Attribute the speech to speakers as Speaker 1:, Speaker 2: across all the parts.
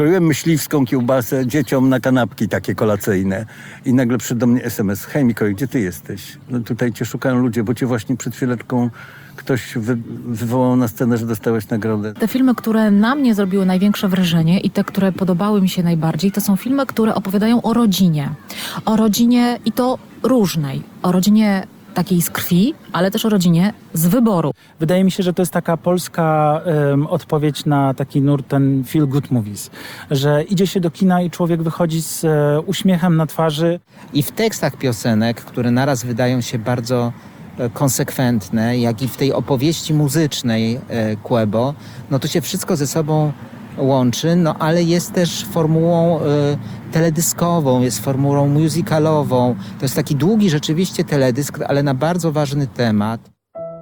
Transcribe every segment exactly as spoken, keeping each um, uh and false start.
Speaker 1: kroiłem myśliwską kiełbasę dzieciom na kanapki takie kolacyjne i nagle przyszedł do mnie es em es: hej Mikołaj, gdzie ty jesteś? No tutaj cię szukają ludzie, bo cię właśnie przed chwileczką ktoś wy, wywołał na scenę, że dostałeś nagrodę.
Speaker 2: Te filmy, które na mnie zrobiły największe wrażenie i te, które podobały mi się najbardziej, to są filmy, które opowiadają o rodzinie. O rodzinie i to różnej. O rodzinie takiej z krwi, ale też o rodzinie z wyboru.
Speaker 3: Wydaje mi się, że to jest taka polska um, odpowiedź na taki nurt, ten feel good movies. Że idzie się do kina i człowiek wychodzi z e, uśmiechem na twarzy.
Speaker 4: I w tekstach piosenek, które naraz wydają się bardzo konsekwentne, jak i w tej opowieści muzycznej e, Quebo, no to się wszystko ze sobą łączy, no ale jest też formułą e, teledyskową, jest formułą musicalową. To jest taki długi rzeczywiście teledysk, ale na bardzo ważny temat.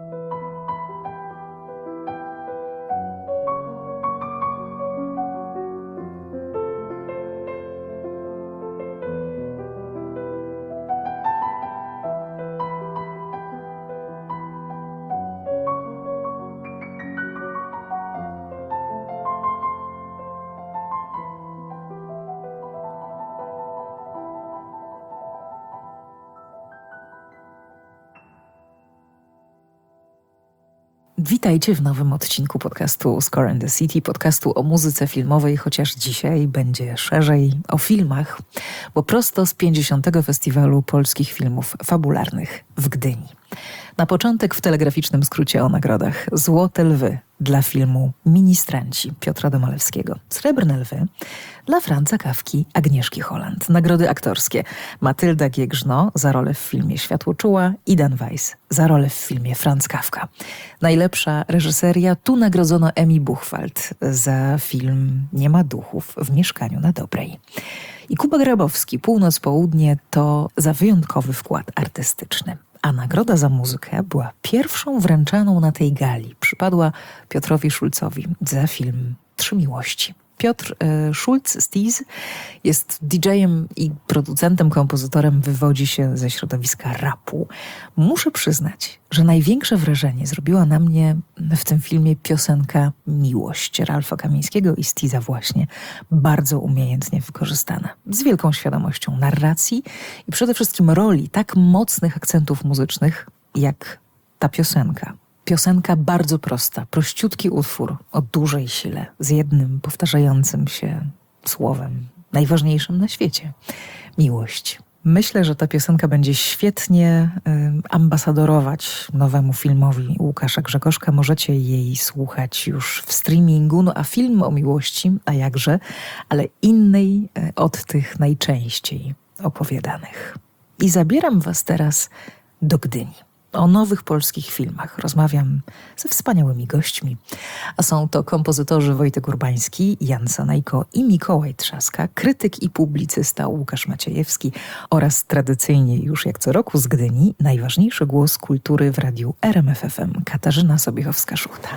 Speaker 5: Witajcie w nowym odcinku podcastu Score and the City, podcastu o muzyce filmowej, chociaż dzisiaj będzie szerzej o filmach, bo prosto z pięćdziesiątego Festiwalu Polskich Filmów Fabularnych w Gdyni. Na początek w telegraficznym skrócie o nagrodach: Złote Lwy dla filmu Ministranci Piotra Domalewskiego, Srebrne Lwy dla Franza Kafki, Agnieszki Holland, nagrody aktorskie: Matylda Giegrzno za rolę w filmie Światłoczuła i Dan Weiss za rolę w filmie Franz Kafka. Najlepsza reżyseria: tu nagrodzono Emi Buchwald za film Nie ma duchów w mieszkaniu na Dobrej. I Kuba Grabowski, Północ-Południe, to za wyjątkowy wkład artystyczny. A nagroda za muzykę była pierwszą wręczaną na tej gali. Przypadła Piotrowi Szulcowi za film Trzy Miłości. Piotr e, Szulc, Steez, jest didżejem i producentem, kompozytorem, wywodzi się ze środowiska rapu. Muszę przyznać, że największe wrażenie zrobiła na mnie w tym filmie piosenka Miłość Ralfa Kamińskiego i Steeza, właśnie bardzo umiejętnie wykorzystana. Z wielką świadomością narracji i przede wszystkim roli tak mocnych akcentów muzycznych jak ta piosenka. Piosenka bardzo prosta, prościutki utwór o dużej sile, z jednym powtarzającym się słowem, najważniejszym na świecie: miłość. Myślę, że ta piosenka będzie świetnie y, ambasadorować nowemu filmowi Łukasza Grzegorzka. Możecie jej słuchać już w streamingu. No a film o miłości, a jakże, ale innej y, od tych najczęściej opowiadanych. I zabieram was teraz do Gdyni. O nowych polskich filmach rozmawiam ze wspaniałymi gośćmi, a są to kompozytorzy Wojtek Urbański, Jan Sanajko i Mikołaj Trzaska, krytyk i publicysta Łukasz Maciejewski oraz tradycyjnie już jak co roku z Gdyni najważniejszy głos kultury w radiu R M F F M Katarzyna Sobiechowska-Szuchta.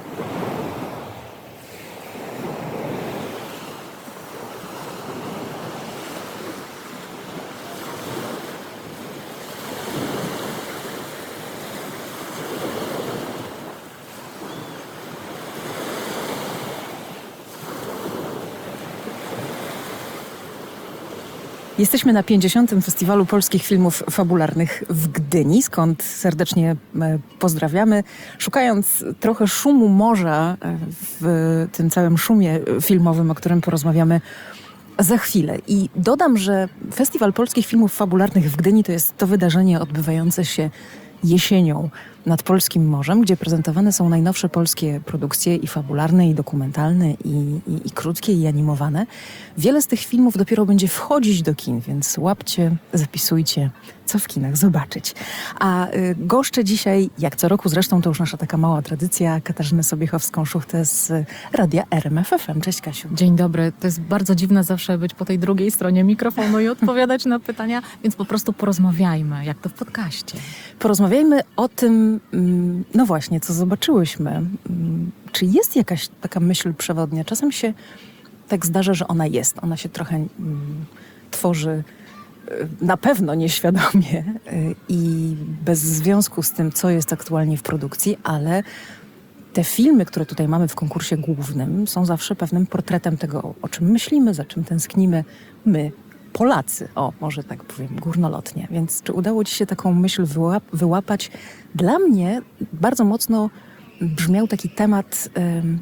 Speaker 5: Jesteśmy na pięćdziesiątym Festiwalu Polskich Filmów Fabularnych w Gdyni, skąd serdecznie pozdrawiamy. Szukając trochę szumu morza w tym całym szumie filmowym, o którym porozmawiamy za chwilę. I dodam, że Festiwal Polskich Filmów Fabularnych w Gdyni to jest to wydarzenie odbywające się jesienią nad polskim morzem, gdzie prezentowane są najnowsze polskie produkcje i fabularne, i dokumentalne, i, i, i krótkie, i animowane. Wiele z tych filmów dopiero będzie wchodzić do kin, więc łapcie, zapisujcie, co w kinach zobaczyć. A y, goszczę dzisiaj, jak co roku zresztą, to już nasza taka mała tradycja, Katarzynę Sobiechowską-Szuchtę z Radia R M F F M. Cześć, Kasiu.
Speaker 2: Dzień dobry. To jest bardzo dziwne zawsze być po tej drugiej stronie mikrofonu i odpowiadać na pytania, więc po prostu porozmawiajmy, jak to w podcaście.
Speaker 5: Porozmawiajmy o tym, no właśnie, co zobaczyłyśmy. Czy jest jakaś taka myśl przewodnia? Czasem się tak zdarza, że ona jest. Ona się trochę mm, tworzy na pewno nieświadomie i bez związku z tym, co jest aktualnie w produkcji, ale te filmy, które tutaj mamy w konkursie głównym, są zawsze pewnym portretem tego, o czym myślimy, za czym tęsknimy my, Polacy. O, może tak powiem górnolotnie. Więc czy udało ci się taką myśl wyłap- wyłapać? Dla mnie bardzo mocno brzmiał taki temat ym,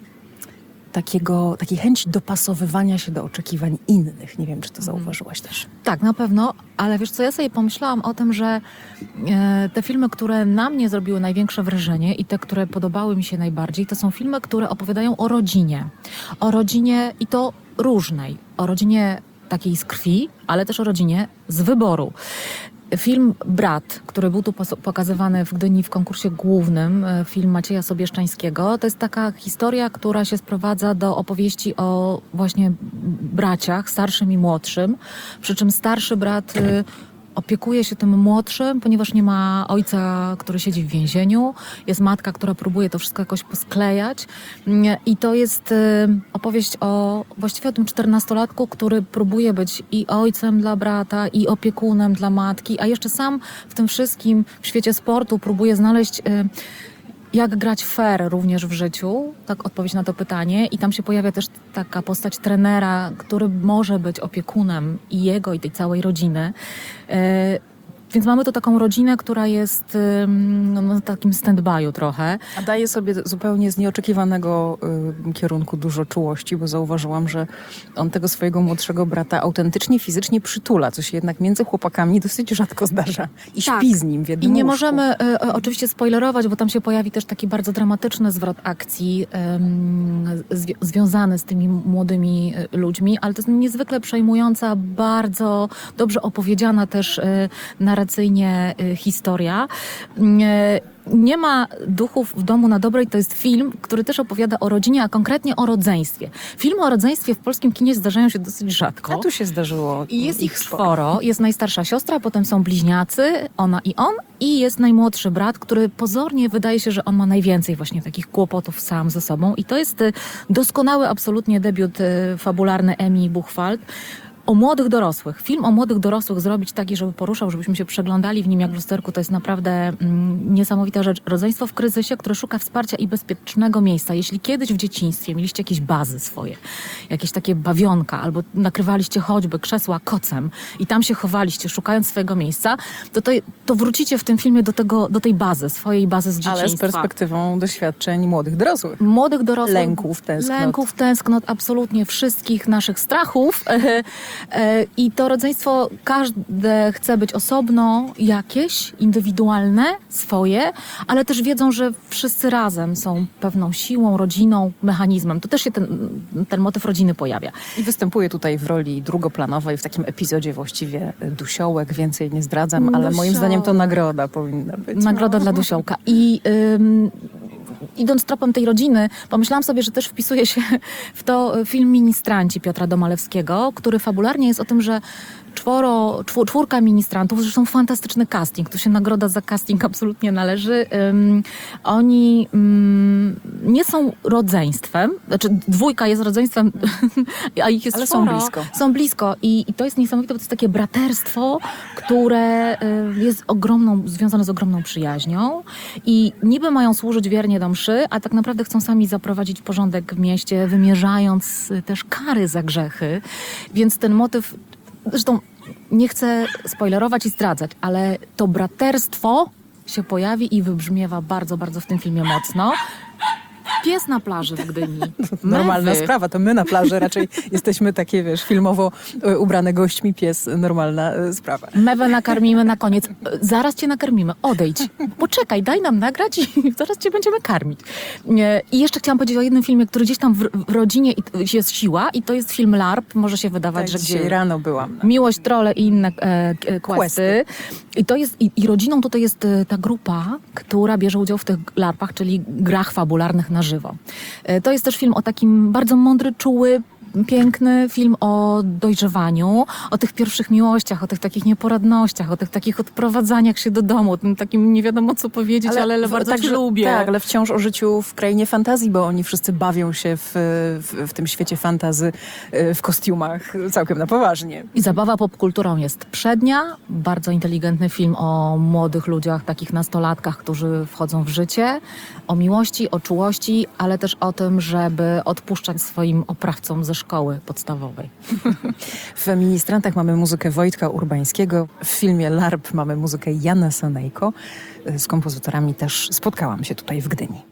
Speaker 5: takiego, takiej chęci dopasowywania się do oczekiwań innych. Nie wiem, czy to zauważyłaś też.
Speaker 2: Tak, na pewno, ale wiesz co, ja sobie pomyślałam o tym, że e, te filmy, które na mnie zrobiły największe wrażenie i te, które podobały mi się najbardziej, to są filmy, które opowiadają o rodzinie. O rodzinie i to różnej. O rodzinie takiej z krwi, ale też o rodzinie z wyboru. Film Brat, który był tu pos- pokazywany w Gdyni w konkursie głównym, e, film Macieja Sobieszczańskiego, to jest taka historia, która się sprowadza do opowieści o właśnie braciach, starszym i młodszym, przy czym starszy brat y, opiekuje się tym młodszym, ponieważ nie ma ojca, który siedzi w więzieniu. Jest matka, która próbuje to wszystko jakoś posklejać. Nie, I to jest y, opowieść o właściwie o tym czternastolatku, który próbuje być i ojcem dla brata, i opiekunem dla matki, a jeszcze sam w tym wszystkim w świecie sportu próbuje znaleźć... Y, jak grać fair również w życiu? Tak, odpowiedź na to pytanie. I tam się pojawia też taka postać trenera, który może być opiekunem i jego, i tej całej rodziny. E, Więc mamy tu taką rodzinę, która jest ym, no, na takim stand-by'u trochę.
Speaker 5: A daje sobie zupełnie z nieoczekiwanego y, kierunku dużo czułości, bo zauważyłam, że on tego swojego młodszego brata autentycznie fizycznie przytula, co się jednak między chłopakami dosyć rzadko zdarza. I
Speaker 2: Tak.
Speaker 5: śpi z nim w
Speaker 2: I
Speaker 5: jednym
Speaker 2: nie
Speaker 5: łóżku.
Speaker 2: możemy y, y, oczywiście spoilerować, bo tam się pojawi też taki bardzo dramatyczny zwrot akcji ym, zwi- związany z tymi młodymi y, ludźmi, ale to jest niezwykle przejmująca, bardzo dobrze opowiedziana też y, narracyjnie y, historia. Y, Nie ma duchów w domu na dobrej. To jest film, który też opowiada o rodzinie, a konkretnie o rodzeństwie. Filmy o rodzeństwie w polskim kinie zdarzają się dosyć rzadko.
Speaker 5: A tu się zdarzyło.
Speaker 2: I jest ich czworo. Jest najstarsza siostra, potem są bliźniacy, ona i on, i jest najmłodszy brat, który pozornie wydaje się, że on ma najwięcej właśnie takich kłopotów sam ze sobą. I to jest y, doskonały absolutnie debiut y, fabularny Emii Buchwald. O młodych dorosłych. Film o młodych dorosłych zrobić taki, żeby poruszał, żebyśmy się przeglądali w nim jak w lusterku, to jest naprawdę mm, niesamowita rzecz. Rodzeństwo w kryzysie, które szuka wsparcia i bezpiecznego miejsca. Jeśli kiedyś w dzieciństwie mieliście jakieś bazy swoje, jakieś takie bawionka, albo nakrywaliście choćby krzesła kocem i tam się chowaliście, szukając swojego miejsca, to, to, to wrócicie w tym filmie do, tego, do tej bazy, swojej bazy z dzieciństwa.
Speaker 5: Ale z perspektywą doświadczeń młodych dorosłych.
Speaker 2: Młodych dorosłych.
Speaker 5: Lęków, tęsknot.
Speaker 2: Lęków, tęsknot, absolutnie wszystkich naszych strachów. I to rodzeństwo, każde chce być osobno jakieś, indywidualne, swoje, ale też wiedzą, że wszyscy razem są pewną siłą, rodziną, mechanizmem. To też się ten, ten motyw rodziny pojawia.
Speaker 5: I występuje tutaj w roli drugoplanowej, w takim epizodzie właściwie Dusiołek. Więcej nie zdradzam, ale moim
Speaker 2: Dusiołek.
Speaker 5: zdaniem to nagroda powinna być.
Speaker 2: Nagroda
Speaker 5: no.
Speaker 2: dla Dusiołka. I ym, idąc tropem tej rodziny, pomyślałam sobie, że też wpisuje się w to film Ministranci Piotra Domalewskiego, który fabularnie jest o tym, że czworo, czwór, czwórka ministrantów, zresztą fantastyczny casting, tu się nagroda za casting absolutnie należy. Um, oni um, nie są rodzeństwem, znaczy dwójka jest rodzeństwem, a ich jest
Speaker 5: Ale są
Speaker 2: czworo.
Speaker 5: blisko.
Speaker 2: Są blisko i, i to jest niesamowite, bo to jest takie braterstwo, które y, jest ogromną, związane z ogromną przyjaźnią i niby mają służyć wiernie do mszy, a tak naprawdę chcą sami zaprowadzić porządek w mieście, wymierzając y, też kary za grzechy, więc ten motyw, zresztą nie chcę spoilerować i zdradzać, ale to braterstwo się pojawi i wybrzmiewa bardzo, bardzo w tym filmie mocno. Pies na plaży w Gdyni.
Speaker 5: Normalna
Speaker 2: Mewy.
Speaker 5: sprawa, to my na plaży raczej jesteśmy takie, wiesz, filmowo e, ubrane gośćmi, pies, normalna e, sprawa.
Speaker 2: Mewę nakarmimy na koniec. Zaraz cię nakarmimy. Odejdź. Poczekaj, daj nam nagrać i zaraz cię będziemy karmić. Nie. I jeszcze chciałam powiedzieć o jednym filmie, który gdzieś tam w, w rodzinie jest siła i to jest film LARP. Może się wydawać,
Speaker 5: Tak,
Speaker 2: że
Speaker 5: dzisiaj
Speaker 2: gdzie...
Speaker 5: rano byłam.
Speaker 2: Miłość, trole i inne e, e, questy.
Speaker 5: Questy.
Speaker 2: I to jest, i, i rodziną tutaj jest e, ta grupa, która bierze udział w tych larpach, czyli grach fabularnych na żywo. E, to jest też film o takim bardzo mądry, czuły, piękny film o dojrzewaniu, o tych pierwszych miłościach, o tych takich nieporadnościach, o tych takich odprowadzaniach się do domu, tym takim nie wiadomo co powiedzieć, ale, ale
Speaker 6: w-
Speaker 2: bardzo
Speaker 6: także-
Speaker 2: cię lubię.
Speaker 6: Tak, ale wciąż o życiu w krainie fantazji, bo oni wszyscy bawią się w, w, w tym świecie fantazy, y, w kostiumach, całkiem na poważnie.
Speaker 2: I zabawa popkulturą jest przednia. Bardzo inteligentny film o młodych ludziach, takich nastolatkach, którzy wchodzą w życie. O miłości, o czułości, ale też o tym, żeby odpuszczać swoim oprawcom ze szkoły podstawowej.
Speaker 6: W Ministrantach mamy muzykę Wojtka Urbańskiego, w filmie LARP mamy muzykę Jana Sanejko. Z kompozytorami też spotkałam się tutaj w Gdyni.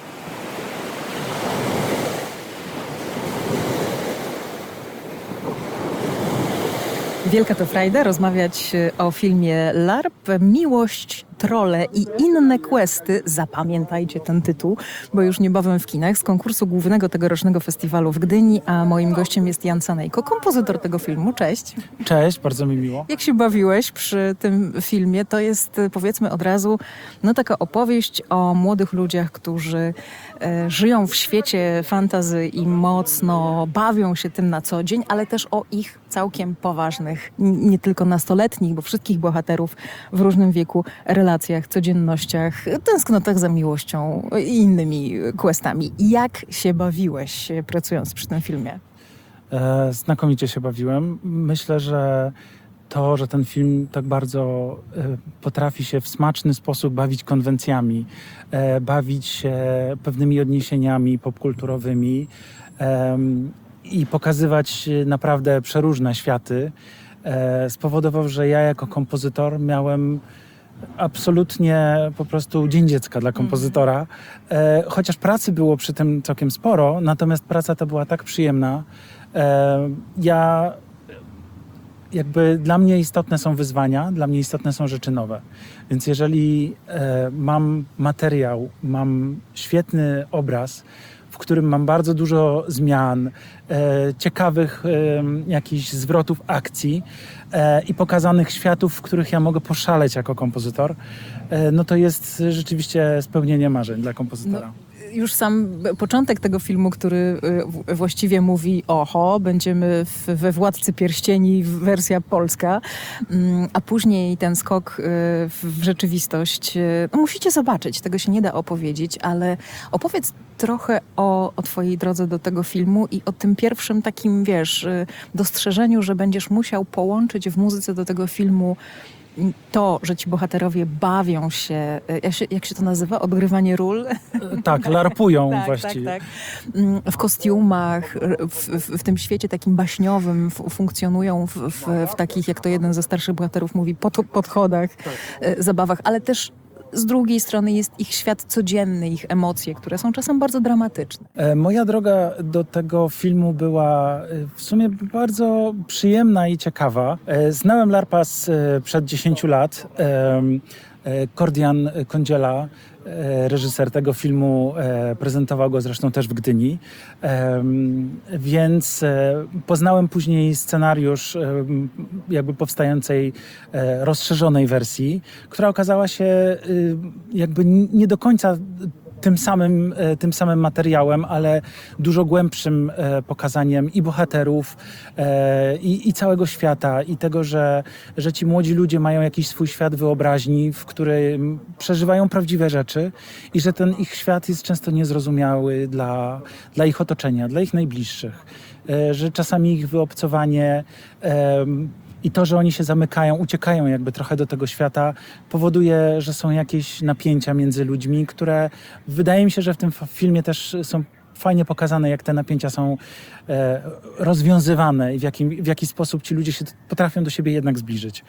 Speaker 6: Wielka to frajda rozmawiać o filmie LARP, Miłość, Trolle i inne questy. Zapamiętajcie ten tytuł, bo już niebawem w kinach, z konkursu głównego tegorocznego festiwalu w Gdyni, a moim gościem jest Jan Sanejko, kompozytor tego filmu. Cześć.
Speaker 3: Cześć, bardzo mi miło.
Speaker 6: Jak się bawiłeś przy tym filmie? To jest, powiedzmy od razu, no taka opowieść o młodych ludziach, którzy e, żyją w świecie fantasy i mocno bawią się tym na co dzień, ale też o ich całkiem poważnych, n- nie tylko nastoletnich, bo wszystkich bohaterów w różnym wieku, relacjach, codziennościach, tęsknotach za miłością i innymi questami. Jak się bawiłeś e, pracując przy tym filmie?
Speaker 3: E, znakomicie się bawiłem. Myślę, że to, że ten film tak bardzo e, potrafi się w smaczny sposób bawić konwencjami, e, bawić się pewnymi odniesieniami popkulturowymi em, i pokazywać naprawdę przeróżne światy, e, spowodował, że ja jako kompozytor miałem absolutnie po prostu dzień dziecka dla kompozytora. E, chociaż pracy było przy tym całkiem sporo, natomiast praca ta była tak przyjemna. E, ja jakby dla mnie istotne są wyzwania, dla mnie istotne są rzeczy nowe. Więc jeżeli e, mam materiał, mam świetny obraz, w którym mam bardzo dużo zmian, e, ciekawych e, jakichś zwrotów akcji e, i pokazanych światów, w których ja mogę poszaleć jako kompozytor, e, no to jest rzeczywiście spełnienie marzeń dla kompozytora.
Speaker 6: Już sam początek tego filmu, który y, w- właściwie mówi oho, będziemy w, we Władcy Pierścieni wersja polska, mm, a później ten skok y, w, w rzeczywistość. y, No musicie zobaczyć, tego się nie da opowiedzieć, ale opowiedz trochę o, o twojej drodze do tego filmu i o tym pierwszym takim, wiesz, y, dostrzeżeniu, że będziesz musiał połączyć w muzyce do tego filmu to, że ci bohaterowie bawią się, y, jak się, jak się to nazywa? Odgrywanie ról?
Speaker 3: Tak, larpują
Speaker 6: Tak,
Speaker 3: właściwie.
Speaker 6: tak, tak. Mm, W kostiumach, w, w, w tym świecie takim baśniowym f- funkcjonują w, w, w takich, jak to jeden ze starszych bohaterów mówi, pod, podchodach, e, zabawach, ale też z drugiej strony jest ich świat codzienny, ich emocje, które są czasem bardzo dramatyczne.
Speaker 3: E, Moja droga do tego filmu była e, w sumie bardzo przyjemna i ciekawa. E, Znałem LARPa sprzed dziesięciu lat. E, e, Kordian Kądziela, e, reżyser tego filmu, e, prezentował go zresztą też w Gdyni. E, Więc e, poznałem później scenariusz e, jakby powstającej e, rozszerzonej wersji, która okazała się e, jakby nie do końca tym samym, e, tym samym materiałem, ale dużo głębszym e, pokazaniem i bohaterów, e, i, i całego świata, i tego, że, że ci młodzi ludzie mają jakiś swój świat wyobraźni, w którym przeżywają prawdziwe rzeczy i że ten ich świat jest często niezrozumiały dla, dla ich otoczenia, dla ich najbliższych. E, że czasami ich wyobcowanie em, i to, że oni się zamykają, uciekają jakby trochę do tego świata, powoduje, że są jakieś napięcia między ludźmi, które wydaje mi się, że w tym f- filmie też są fajnie pokazane, jak te napięcia są e, rozwiązywane i w, jakim, w jaki sposób ci ludzie się potrafią do siebie jednak zbliżyć.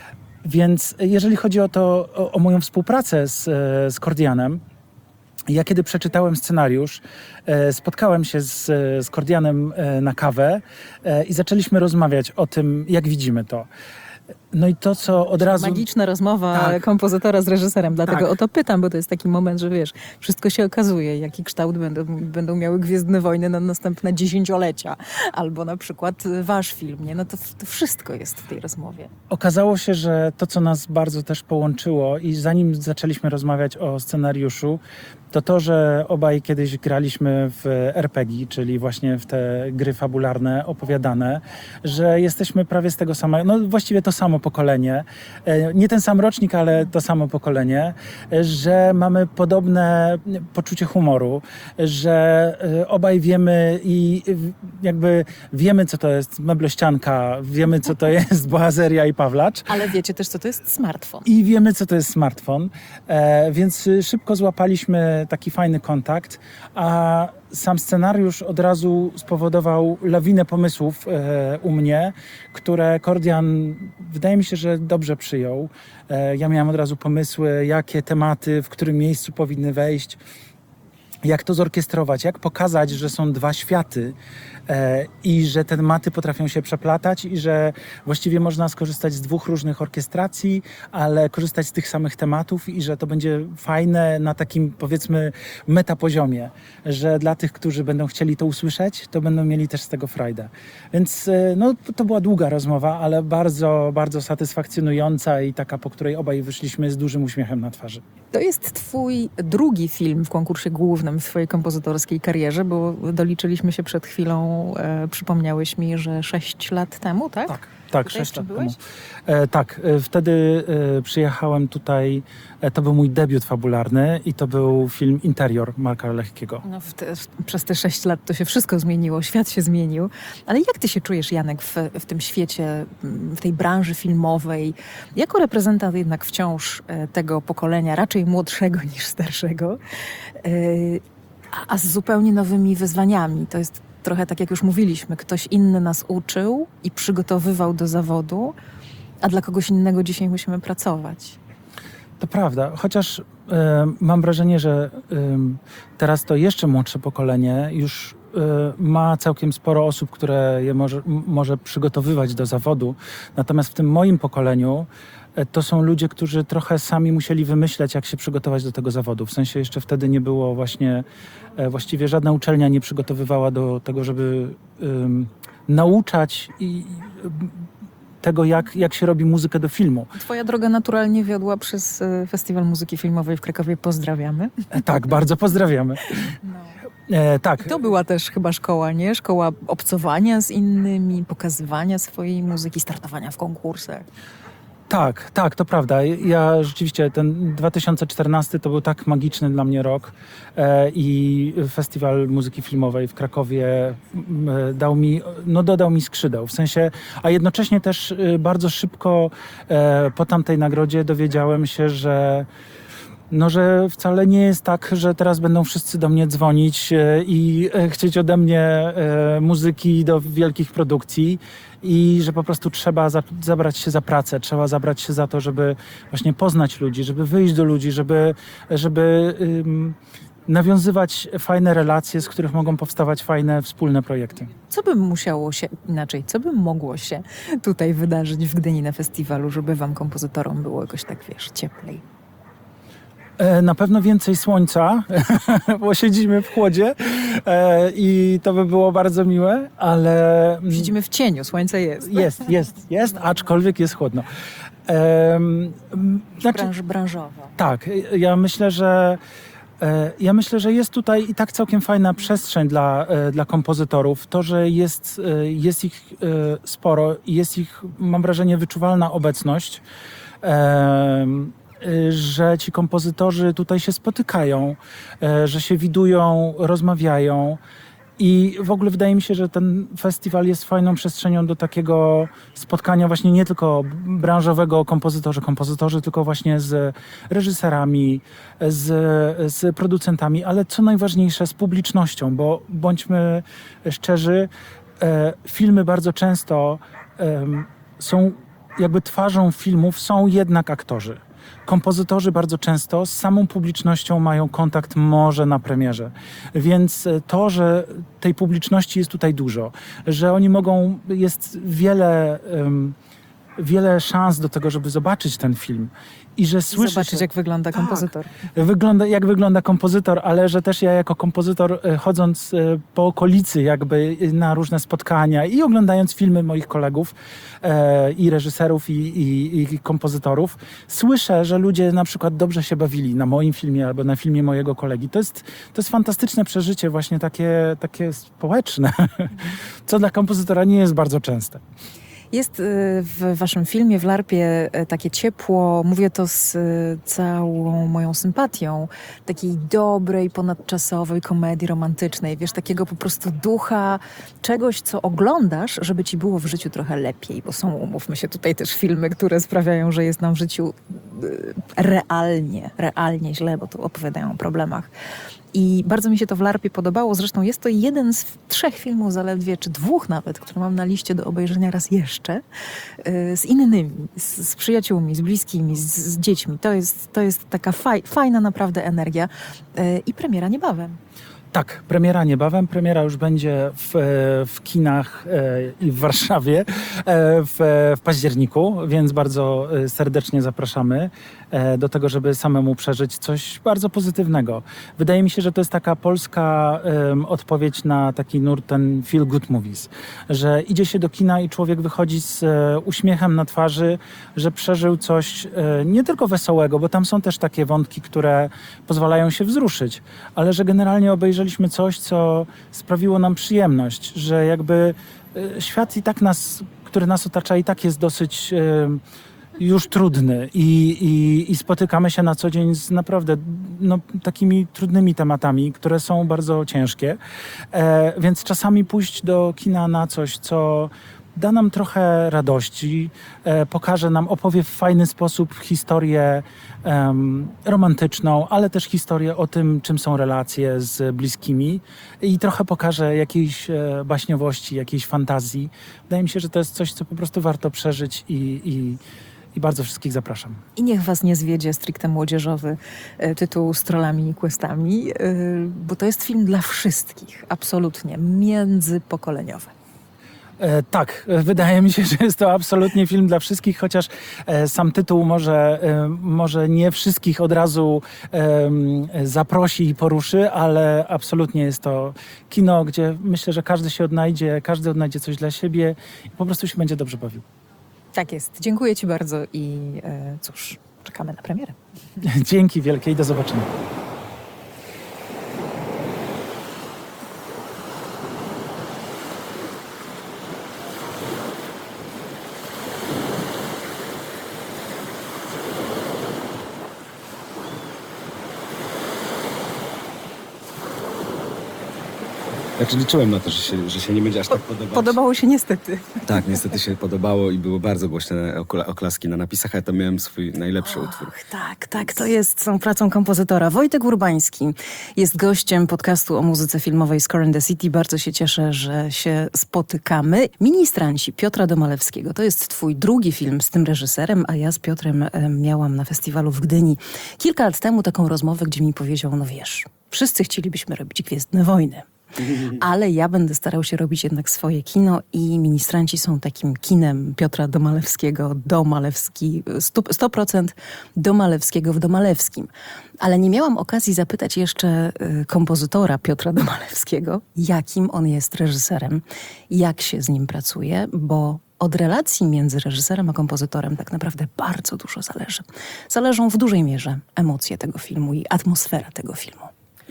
Speaker 3: Więc jeżeli chodzi o to, o, o moją współpracę z, e, z Kordianem, ja kiedy przeczytałem scenariusz, e, spotkałem się z, z Kordianem e, na kawę e, i zaczęliśmy rozmawiać o tym, jak widzimy to. No i to, co od razu...
Speaker 6: Magiczna rozmowa
Speaker 3: Tak.
Speaker 6: kompozytora z reżyserem. Dlatego
Speaker 3: Tak.
Speaker 6: o to pytam, bo to jest taki moment, że wiesz, wszystko się okazuje, jaki kształt będą, będą miały Gwiezdne Wojny na następne dziesięciolecia. Albo na przykład wasz film, nie? No to, to wszystko jest w tej rozmowie.
Speaker 3: Okazało się, że to, co nas bardzo też połączyło i zanim zaczęliśmy rozmawiać o scenariuszu, to to, że obaj kiedyś graliśmy w er pe gie, czyli właśnie w te gry fabularne, opowiadane, że jesteśmy prawie z tego samego, no właściwie to samo pokolenie, e, nie ten sam rocznik, ale to samo pokolenie, e, że mamy podobne poczucie humoru, że e, obaj wiemy i e, jakby wiemy, co to jest meblościanka, wiemy, co to jest bohazeria i Pawlacz.
Speaker 6: Ale wiecie też, co to jest smartfon.
Speaker 3: I wiemy, co to jest smartfon, e, więc y, szybko złapaliśmy taki fajny kontakt, a sam scenariusz od razu spowodował lawinę pomysłów e, u mnie, które Kordian, wydaje mi się, że dobrze przyjął. E, ja miałem od razu pomysły, jakie tematy, w którym miejscu powinny wejść, jak to zorkiestrować, jak pokazać, że są dwa światy e, i że te tematy potrafią się przeplatać i że właściwie można skorzystać z dwóch różnych orkiestracji, ale korzystać z tych samych tematów i że to będzie fajne na takim, powiedzmy, metapoziomie, że dla tych, którzy będą chcieli to usłyszeć, to będą mieli też z tego frajdę. Więc e, no, to była długa rozmowa, ale bardzo, bardzo satysfakcjonująca i taka, po której obaj wyszliśmy z dużym uśmiechem na twarzy.
Speaker 6: To jest twój drugi film w konkursie głównym w twojej kompozytorskiej karierze, bo doliczyliśmy się przed chwilą, e, przypomniałeś mi, że sześć lat temu, tak?
Speaker 3: Tak. Tak,
Speaker 6: Tutaj
Speaker 3: sześć
Speaker 6: jeszcze
Speaker 3: lat
Speaker 6: byłeś?
Speaker 3: temu. E, tak, e, wtedy e, przyjechałem tutaj, e, to był mój debiut fabularny i to był film Interior Marka Lechkiego.
Speaker 6: No w te, w, przez te sześć lat to się wszystko zmieniło, świat się zmienił. Ale jak ty się czujesz, Janek, w, w tym świecie, w tej branży filmowej, jako reprezentant jednak wciąż e, tego pokolenia, raczej młodszego niż starszego, e, a, a z zupełnie nowymi wyzwaniami? To jest trochę tak, jak już mówiliśmy, ktoś inny nas uczył i przygotowywał do zawodu, a dla kogoś innego dzisiaj musimy pracować.
Speaker 3: To prawda, chociaż e, mam wrażenie, że e, teraz to jeszcze młodsze pokolenie już e, ma całkiem sporo osób, które je może, m- może przygotowywać do zawodu. Natomiast w tym moim pokoleniu e, to są ludzie, którzy trochę sami musieli wymyśleć, jak się przygotować do tego zawodu. W sensie jeszcze wtedy nie było właśnie, e, właściwie żadna uczelnia nie przygotowywała do tego, żeby em, nauczać i tego, jak, jak się robi muzykę do filmu.
Speaker 6: Twoja droga naturalnie wiodła przez e, Festiwal Muzyki Filmowej w Krakowie. Pozdrawiamy.
Speaker 3: E, tak, bardzo pozdrawiamy. E, tak.
Speaker 6: To była też chyba szkoła, nie? Szkoła obcowania z innymi, pokazywania swojej muzyki, startowania w konkursach.
Speaker 3: Tak, tak, to prawda. Ja rzeczywiście ten dwa tysiące czternasty to był tak magiczny dla mnie rok e, i Festiwal Muzyki Filmowej w Krakowie m, e, dał mi, no dodał mi skrzydeł. W sensie, a jednocześnie też e, bardzo szybko e, po tamtej nagrodzie dowiedziałem się, że no, że wcale nie jest tak, że teraz będą wszyscy do mnie dzwonić e, i e, chcieć ode mnie e, muzyki do wielkich produkcji i że po prostu trzeba za, zabrać się za pracę, trzeba zabrać się za to, żeby właśnie poznać ludzi, żeby wyjść do ludzi, żeby, żeby ym, nawiązywać fajne relacje, z których mogą powstawać fajne wspólne projekty.
Speaker 6: Co by musiało się, inaczej, co by mogło się tutaj wydarzyć w Gdyni na festiwalu, żeby wam, kompozytorom, było jakoś tak, wiesz, cieplej?
Speaker 3: E, Na pewno więcej słońca, bo siedzimy w chłodzie e, i to by było bardzo miłe, ale
Speaker 6: Siedzimy w cieniu, słońce jest.
Speaker 3: jest, jest, jest, aczkolwiek jest chłodno. Em, Znaczy,
Speaker 6: Branż, branżowa.
Speaker 3: tak, ja myślę, że e, ja myślę, że jest tutaj i tak całkiem fajna przestrzeń dla, e, dla kompozytorów. To, że jest, e, jest ich e, sporo i jest ich, mam wrażenie, wyczuwalna obecność. Em, y, że ci kompozytorzy tutaj się spotykają, e, że się widują, rozmawiają i w ogóle wydaje mi się, że ten festiwal jest fajną przestrzenią do takiego spotkania właśnie nie tylko branżowego kompozytorzy, kompozytorzy, tylko właśnie z reżyserami, z, z producentami, ale co najważniejsze z publicznością, bo bądźmy szczerzy, e, filmy bardzo często em, są jakby twarzą filmów, są jednak aktorzy. Kompozytorzy bardzo często z samą publicznością mają kontakt może na premierze. Więc to, że tej publiczności jest tutaj dużo, że oni mogą, jest wiele um, wiele szans do tego, żeby zobaczyć ten film. I że słyszę,
Speaker 6: Zobaczyć,
Speaker 3: że...
Speaker 6: jak wygląda
Speaker 3: Tak.
Speaker 6: kompozytor.
Speaker 3: Wygląda, jak wygląda kompozytor, ale że też ja jako kompozytor e, chodząc e, po okolicy jakby e, na różne spotkania i oglądając filmy moich kolegów e, i reżyserów i, i, i kompozytorów, słyszę, że ludzie na przykład dobrze się bawili na moim filmie albo na filmie mojego kolegi. To jest, to jest fantastyczne przeżycie, właśnie takie, takie społeczne, co dla kompozytora nie jest bardzo częste.
Speaker 6: Jest y, w waszym filmie, w Larpie, y, takie ciepło, mówię to z y, całą moją sympatią, takiej dobrej, ponadczasowej komedii romantycznej, wiesz, takiego po prostu ducha czegoś, co oglądasz, żeby ci było w życiu trochę lepiej, bo są, umówmy się, tutaj też filmy, które sprawiają, że jest nam w życiu y, realnie, realnie źle, bo tu opowiadają o problemach. I bardzo mi się to w Larpie podobało. Zresztą jest to jeden z trzech filmów zaledwie, czy dwóch nawet, które mam na liście do obejrzenia raz jeszcze, yy, z innymi, z, z przyjaciółmi, z bliskimi, z, z dziećmi. To jest, to jest taka faj, fajna naprawdę energia yy, i premiera niebawem.
Speaker 3: Tak, premiera niebawem. Premiera już będzie w, w kinach e, i w Warszawie e, w, w październiku, więc bardzo e, serdecznie zapraszamy e, do tego, żeby samemu przeżyć coś bardzo pozytywnego. Wydaje mi się, że to jest taka polska em, odpowiedź na taki nurt ten feel good movies, że idzie się do kina i człowiek wychodzi z e, uśmiechem na twarzy, że przeżył coś e, nie tylko wesołego, bo tam są też takie wątki, które pozwalają się wzruszyć, ale że generalnie obejrzeliśmy coś, co sprawiło nam przyjemność, że jakby e, świat i tak nas, który nas otacza, i tak jest dosyć e, już trudny i, i, i spotykamy się na co dzień z naprawdę no, takimi trudnymi tematami, które są bardzo ciężkie, e, więc czasami pójść do kina na coś, co da nam trochę radości, e, pokaże nam, opowie w fajny sposób historię em, romantyczną, ale też historię o tym, czym są relacje z bliskimi i trochę pokaże jakiejś e, baśniowości, jakiejś fantazji. Wydaje mi się, że to jest coś, co po prostu warto przeżyć i, i, i bardzo wszystkich zapraszam.
Speaker 6: I niech was nie zwiedzie stricte młodzieżowy e, tytuł z trollami i questami, e, bo to jest film dla wszystkich, absolutnie, międzypokoleniowy.
Speaker 3: E, tak, e, wydaje mi się, że jest to absolutnie film dla wszystkich, chociaż e, sam tytuł może, e, może nie wszystkich od razu e, zaprosi i poruszy, ale absolutnie jest to kino, gdzie myślę, że każdy się odnajdzie, każdy odnajdzie coś dla siebie i po prostu się będzie dobrze bawił.
Speaker 6: Tak jest. Dziękuję ci bardzo i e, cóż, czekamy na premierę.
Speaker 3: Dzięki wielkie i do zobaczenia.
Speaker 7: Znaczy liczyłem na to, że się, że się nie będzie aż tak podobać.
Speaker 6: Podobało się niestety.
Speaker 7: Tak, niestety się podobało i były bardzo głośne okla- oklaski na napisach, a ja tam miałem swój najlepszy utwór.
Speaker 6: Tak, tak, to jest tą pracą kompozytora. Wojtek Urbański jest gościem podcastu o muzyce filmowej Score and the City. Bardzo się cieszę, że się spotykamy. Ministranci Piotra Domalewskiego. To jest twój drugi film z tym reżyserem, a ja z Piotrem e, miałam na festiwalu w Gdyni kilka lat temu taką rozmowę, gdzie mi powiedział, no wiesz, wszyscy chcielibyśmy robić Gwiezdne Wojny. Ale ja będę starał się robić jednak swoje kino i Ministranci są takim kinem Piotra Domalewskiego, Domalewski, sto procent Domalewskiego w Domalewskim. Ale nie miałam okazji zapytać jeszcze y, kompozytora Piotra Domalewskiego, jakim on jest reżyserem, jak się z nim pracuje, bo od relacji między reżyserem a kompozytorem tak naprawdę bardzo dużo zależy. Zależą w dużej mierze emocje tego filmu i atmosfera tego filmu.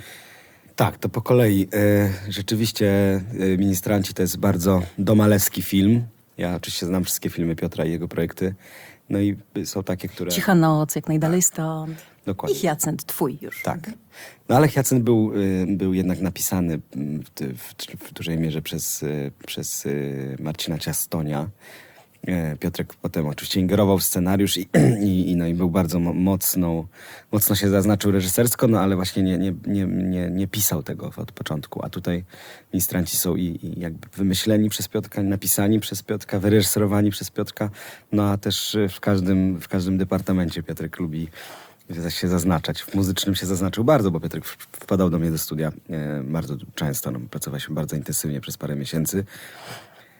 Speaker 7: Tak, to po kolei. E, rzeczywiście e, Ministranci to jest bardzo domalewski film. Ja oczywiście znam wszystkie filmy Piotra i jego projekty. No i są takie, które...
Speaker 6: Cicha noc, jak najdalej stąd.
Speaker 7: Dokładnie.
Speaker 6: I Hyacynt, twój już.
Speaker 7: Tak. No ale Hyacynt był, y, był jednak napisany w, w, w dużej mierze przez, y, przez y, Marcina Ciastonia. Y, Piotrek potem oczywiście ingerował w scenariusz i, i, i, no, i był bardzo mo- mocno, mocno się zaznaczył reżysersko, no ale właśnie nie, nie, nie, nie, nie pisał tego od początku. A tutaj Ministranci są i, i jakby wymyśleni przez Piotrka, napisani przez Piotrka, wyreżyserowani przez Piotrka, no a też w każdym, w każdym departamencie Piotrek lubi się zaznaczać. W muzycznym się zaznaczył bardzo, bo Piotrek wpadał do mnie do studia e, bardzo często. No, pracowaliśmy bardzo intensywnie przez parę miesięcy.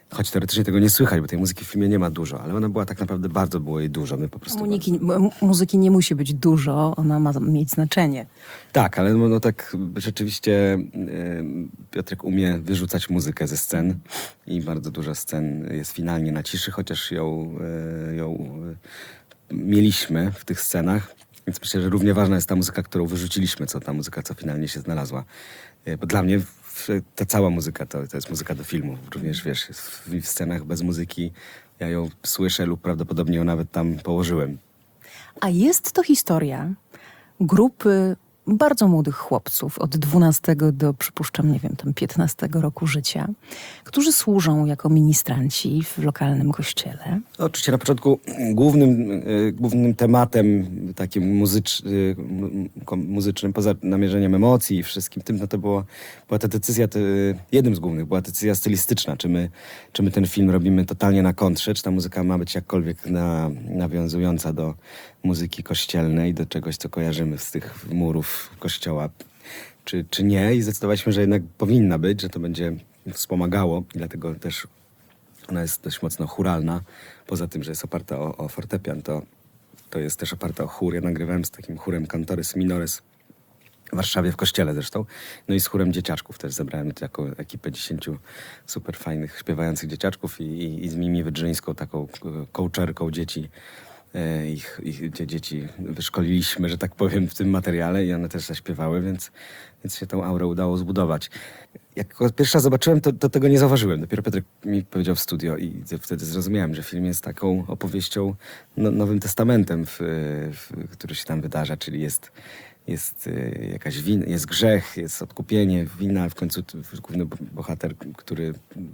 Speaker 7: choć teoretycznie tego nie słychać, bo tej muzyki w filmie nie ma dużo, ale ona była tak naprawdę, bardzo było jej dużo. My po prostu
Speaker 6: Muniki, m- muzyki nie musi być dużo, ona ma mieć znaczenie.
Speaker 7: Tak, ale no, no tak rzeczywiście e, Piotrek umie wyrzucać muzykę ze scen i bardzo dużo scen jest finalnie na ciszy, chociaż ją, e, ją e, mieliśmy w tych scenach, więc myślę, że równie ważna jest ta muzyka, którą wyrzuciliśmy, co ta muzyka, co finalnie się znalazła. E, bo dla mnie w, ta cała muzyka to, to jest muzyka do filmu. Również wiesz, w, w scenach bez muzyki ja ją słyszę lub prawdopodobnie ją nawet tam położyłem.
Speaker 6: A jest to historia grupy bardzo młodych chłopców od dwunastego do, przypuszczam, nie wiem, tam piętnastego roku życia, którzy służą jako ministranci w lokalnym kościele.
Speaker 7: Oczywiście na początku głównym, y, głównym tematem takim muzycz, y, mu- muzycznym, poza namierzeniem emocji i wszystkim tym, no to było, była ta decyzja, to, y, jednym z głównych była decyzja stylistyczna, czy my, czy my ten film robimy totalnie na kontrze, czy ta muzyka ma być jakkolwiek na, nawiązująca do muzyki kościelnej, do czegoś, co kojarzymy z tych murów kościoła, czy, czy nie. I zdecydowaliśmy, że jednak powinna być, że to będzie wspomagało i dlatego też ona jest dość mocno chóralna. Poza tym, że jest oparta o, o fortepian, to, to jest też oparta o chór. Ja nagrywałem z takim chórem Cantores Minores w Warszawie, w kościele zresztą. No i z chórem dzieciaczków też zebrałem taką ekipę dziesięciu super fajnych, śpiewających dzieciaczków i, i, i z Mimi Wydrzyńską, taką coacherką dzieci. E, Ich, ich dzie- dzieci wyszkoliliśmy, że tak powiem, w tym materiale i one też zaśpiewały, więc, więc się tą aurę udało zbudować. Jak go pierwszy raz zobaczyłem, to, to tego nie zauważyłem. Dopiero Piotrek mi powiedział w studio i wtedy zrozumiałem, że film jest taką opowieścią, no, Nowym Testamentem, w, w, który się tam wydarza, czyli jest, jest y, jakaś wina, jest grzech, jest odkupienie, wina, w końcu t- główny bohater, który...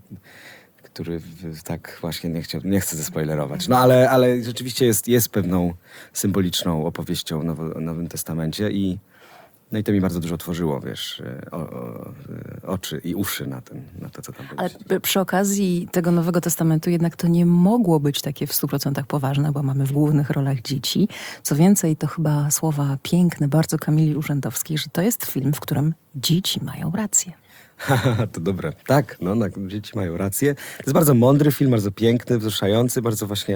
Speaker 7: który w- tak właśnie nie, chciał, nie chcę zespoilerować. No ale, ale rzeczywiście jest, jest pewną symboliczną opowieścią o Nowo, Nowym Testamencie i no i to mi bardzo dużo tworzyło, wiesz, o, o, oczy i uszy na, ten, na to, co tam
Speaker 6: Ale
Speaker 7: będzie.
Speaker 6: p- przy okazji tego Nowego Testamentu jednak to nie mogło być takie w stu procentach poważne, bo mamy w głównych rolach dzieci. Co więcej, to chyba słowa piękne bardzo Kamili Urzędowskiej, że to jest film, w którym dzieci mają rację.
Speaker 7: To dobre. Tak, no, no, dzieci mają rację. To jest bardzo mądry film, bardzo piękny, wzruszający, bardzo właśnie...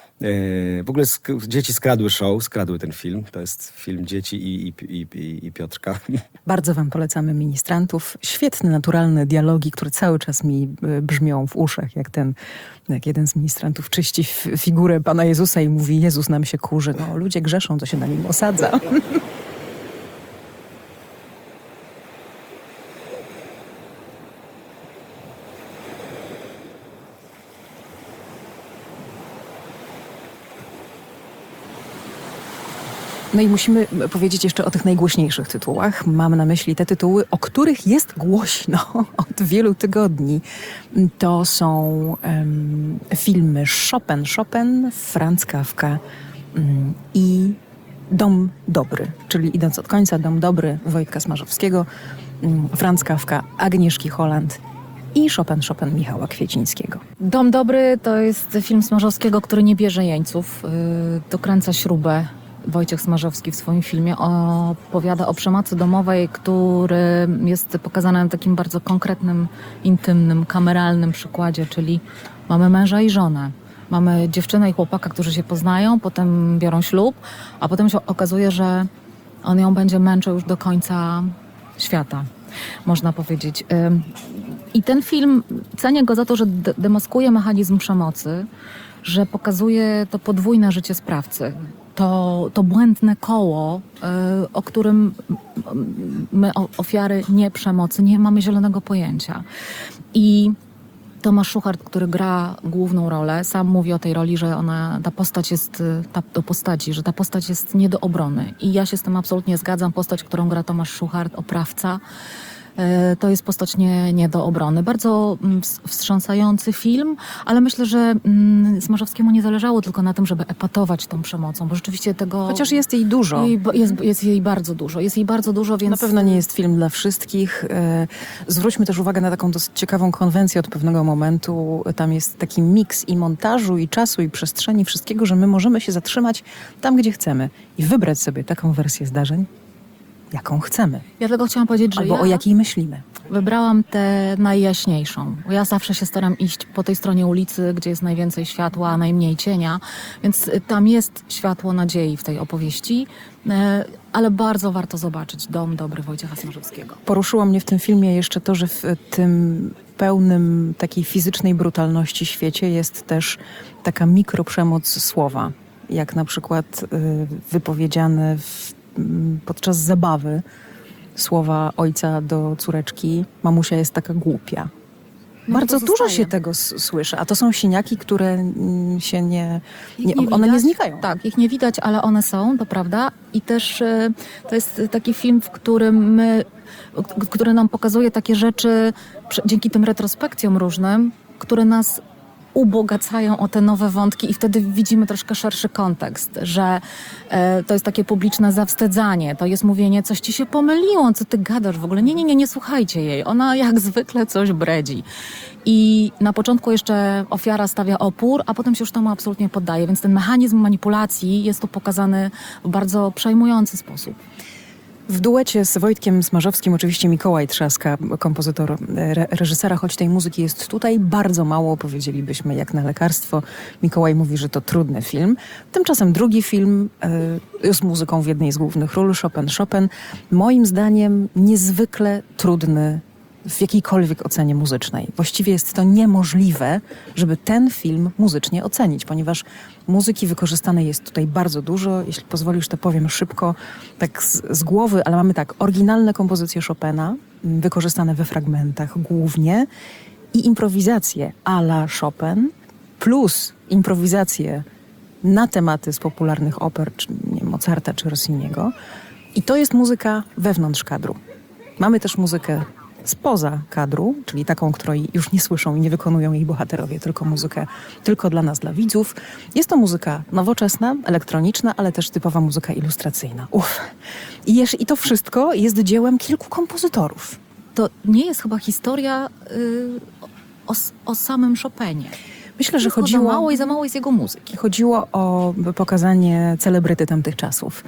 Speaker 7: Yy, w ogóle sk- dzieci skradły show, skradły ten film. To jest film dzieci i, i, i, i, i Piotrka.
Speaker 6: Bardzo wam polecamy Ministrantów. Świetne, naturalne dialogi, które cały czas mi y, brzmią w uszach, jak ten, jak jeden z ministrantów czyści f- figurę Pana Jezusa i mówi: Jezus nam się kurzy. No, ludzie grzeszą, to się na nim osadza. No i musimy powiedzieć jeszcze o tych najgłośniejszych tytułach. Mam na myśli te tytuły, o których jest głośno od wielu tygodni. To są um, filmy Chopin, Chopin, Franz Kafka um, i Dom Dobry, czyli idąc od końca, Dom Dobry Wojtka Smarzowskiego, um, Franz Kafka, Agnieszki Holland i Chopin, Chopin Michała Kwiecińskiego.
Speaker 2: Dom Dobry to jest film Smarzowskiego, który nie bierze jeńców, yy, dokręca śrubę. Wojciech Smarzowski w swoim filmie opowiada o przemocy domowej, który jest pokazany na takim bardzo konkretnym, intymnym, kameralnym przykładzie, czyli mamy męża i żonę. Mamy dziewczynę i chłopaka, którzy się poznają, potem biorą ślub, a potem się okazuje, że on ją będzie męczył już do końca świata, można powiedzieć. Ym, I ten film, cenię go za to, że de- demaskuje mechanizm przemocy, że pokazuje to podwójne życie sprawcy. To, to błędne koło, y, o którym my, o, ofiary nie przemocy, nie mamy zielonego pojęcia. I Tomasz Szuchart, który gra główną rolę, sam mówi o tej roli, że ona, ta postać jest, ta, do postaci, że ta postać jest nie do obrony. I ja się z tym absolutnie zgadzam. Postać, którą gra Tomasz Szuchart, oprawca, to jest postać nie, nie do obrony. Bardzo wstrząsający film, ale myślę, że mm, Smarzowskiemu nie zależało tylko na tym, żeby epatować tą przemocą, bo rzeczywiście tego...
Speaker 6: Chociaż jest jej dużo.
Speaker 2: Jej, jest, jest jej bardzo dużo. Jest jej bardzo dużo, więc...
Speaker 6: Na pewno nie jest film dla wszystkich. E, Zwróćmy też uwagę na taką dosyć ciekawą konwencję od pewnego momentu. Tam jest taki miks i montażu, i czasu, i przestrzeni, wszystkiego, że my możemy się zatrzymać tam, gdzie chcemy i wybrać sobie taką wersję zdarzeń, jaką chcemy,
Speaker 2: Ja tylko chciałam powiedzieć, że
Speaker 6: albo
Speaker 2: ja
Speaker 6: o jakiej myślimy.
Speaker 2: wybrałam tę najjaśniejszą. Bo ja zawsze się staram iść po tej stronie ulicy, gdzie jest najwięcej światła, a najmniej cienia. Więc y, tam jest światło nadziei w tej opowieści. Y, ale bardzo warto zobaczyć Dom dobry Wojciecha Smarzowskiego.
Speaker 6: Poruszyło mnie w tym filmie jeszcze to, że w tym pełnym takiej fizycznej brutalności świecie jest też taka mikroprzemoc słowa. Jak na przykład y, wypowiedziane w, m, podczas zabawy słowa ojca do córeczki: mamusia jest taka głupia.
Speaker 2: No
Speaker 6: Bardzo
Speaker 2: to
Speaker 6: dużo
Speaker 2: zostaje.
Speaker 6: się tego s- słyszy, a to są siniaki, które mm, się nie,
Speaker 2: Ich
Speaker 6: nie,
Speaker 2: nie
Speaker 6: one nie
Speaker 2: widać.
Speaker 6: znikają.
Speaker 2: Tak, ich nie widać, ale one są, to prawda. I też y, to jest taki film, w którym my, k- który nam pokazuje takie rzeczy przy- dzięki tym retrospekcjom różnym, które nas ubogacają o te nowe wątki i wtedy widzimy troszkę szerszy kontekst, że e, to jest takie publiczne zawstydzanie, to jest mówienie: coś ci się pomyliło, co ty gadasz w ogóle, nie, nie, nie, nie słuchajcie jej, ona jak zwykle coś bredzi. I na początku jeszcze ofiara stawia opór, a potem się już temu absolutnie poddaje, więc ten mechanizm manipulacji jest tu pokazany w bardzo przejmujący sposób.
Speaker 6: W duecie z Wojtkiem Smarzowskim oczywiście Mikołaj Trzaska, kompozytor, re, reżysera, choć tej muzyki jest tutaj bardzo mało, powiedzielibyśmy jak na lekarstwo. Mikołaj mówi, że to trudny film. Tymczasem drugi film y, z muzyką w jednej z głównych ról, Chopin, Chopin, moim zdaniem niezwykle trudny w jakiejkolwiek ocenie muzycznej. Właściwie jest to niemożliwe, żeby ten film muzycznie ocenić, ponieważ muzyki wykorzystanej jest tutaj bardzo dużo. Jeśli pozwolisz, to powiem szybko, tak z, z głowy, ale mamy tak: oryginalne kompozycje Chopina, m, wykorzystane we fragmentach głównie, i improwizacje à la Chopin, plus improwizacje na tematy z popularnych oper, czy nie, Mozarta czy Rossiniego. I to jest muzyka wewnątrz kadru. Mamy też muzykę spoza kadru, czyli taką, której już nie słyszą i nie wykonują jej bohaterowie, tylko muzykę tylko dla nas, dla widzów. Jest to muzyka nowoczesna, elektroniczna, ale też typowa muzyka ilustracyjna. Uff. I, jeż, I to wszystko jest dziełem kilku kompozytorów.
Speaker 2: To nie jest chyba historia y, o, s- o samym Chopinie.
Speaker 6: Myślę, że
Speaker 2: Wszystko
Speaker 6: chodziło...
Speaker 2: za mało i za mało jest jego muzyki.
Speaker 6: Chodziło o pokazanie celebryty tamtych czasów.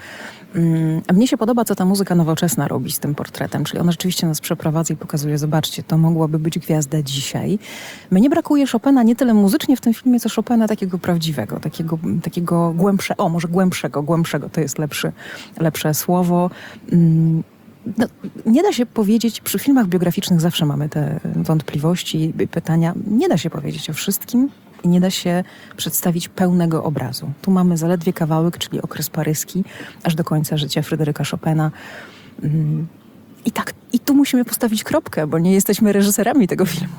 Speaker 6: Mm, A mnie się podoba, co ta muzyka nowoczesna robi z tym portretem, czyli ona rzeczywiście nas przeprowadza i pokazuje: zobaczcie, to mogłaby być gwiazda dzisiaj. Mnie brakuje Chopina nie tyle muzycznie w tym filmie, co Chopina takiego prawdziwego, takiego, takiego głębszego, o może głębszego, głębszego, to jest lepszy, lepsze słowo. Mm, No, nie da się powiedzieć, przy filmach biograficznych zawsze mamy te wątpliwości, pytania. Nie da się powiedzieć o wszystkim i nie da się przedstawić pełnego obrazu. Tu mamy zaledwie kawałek, czyli okres paryski, aż do końca życia Fryderyka Chopina. Mm, I tak, i tu musimy postawić kropkę, bo nie jesteśmy reżyserami tego filmu.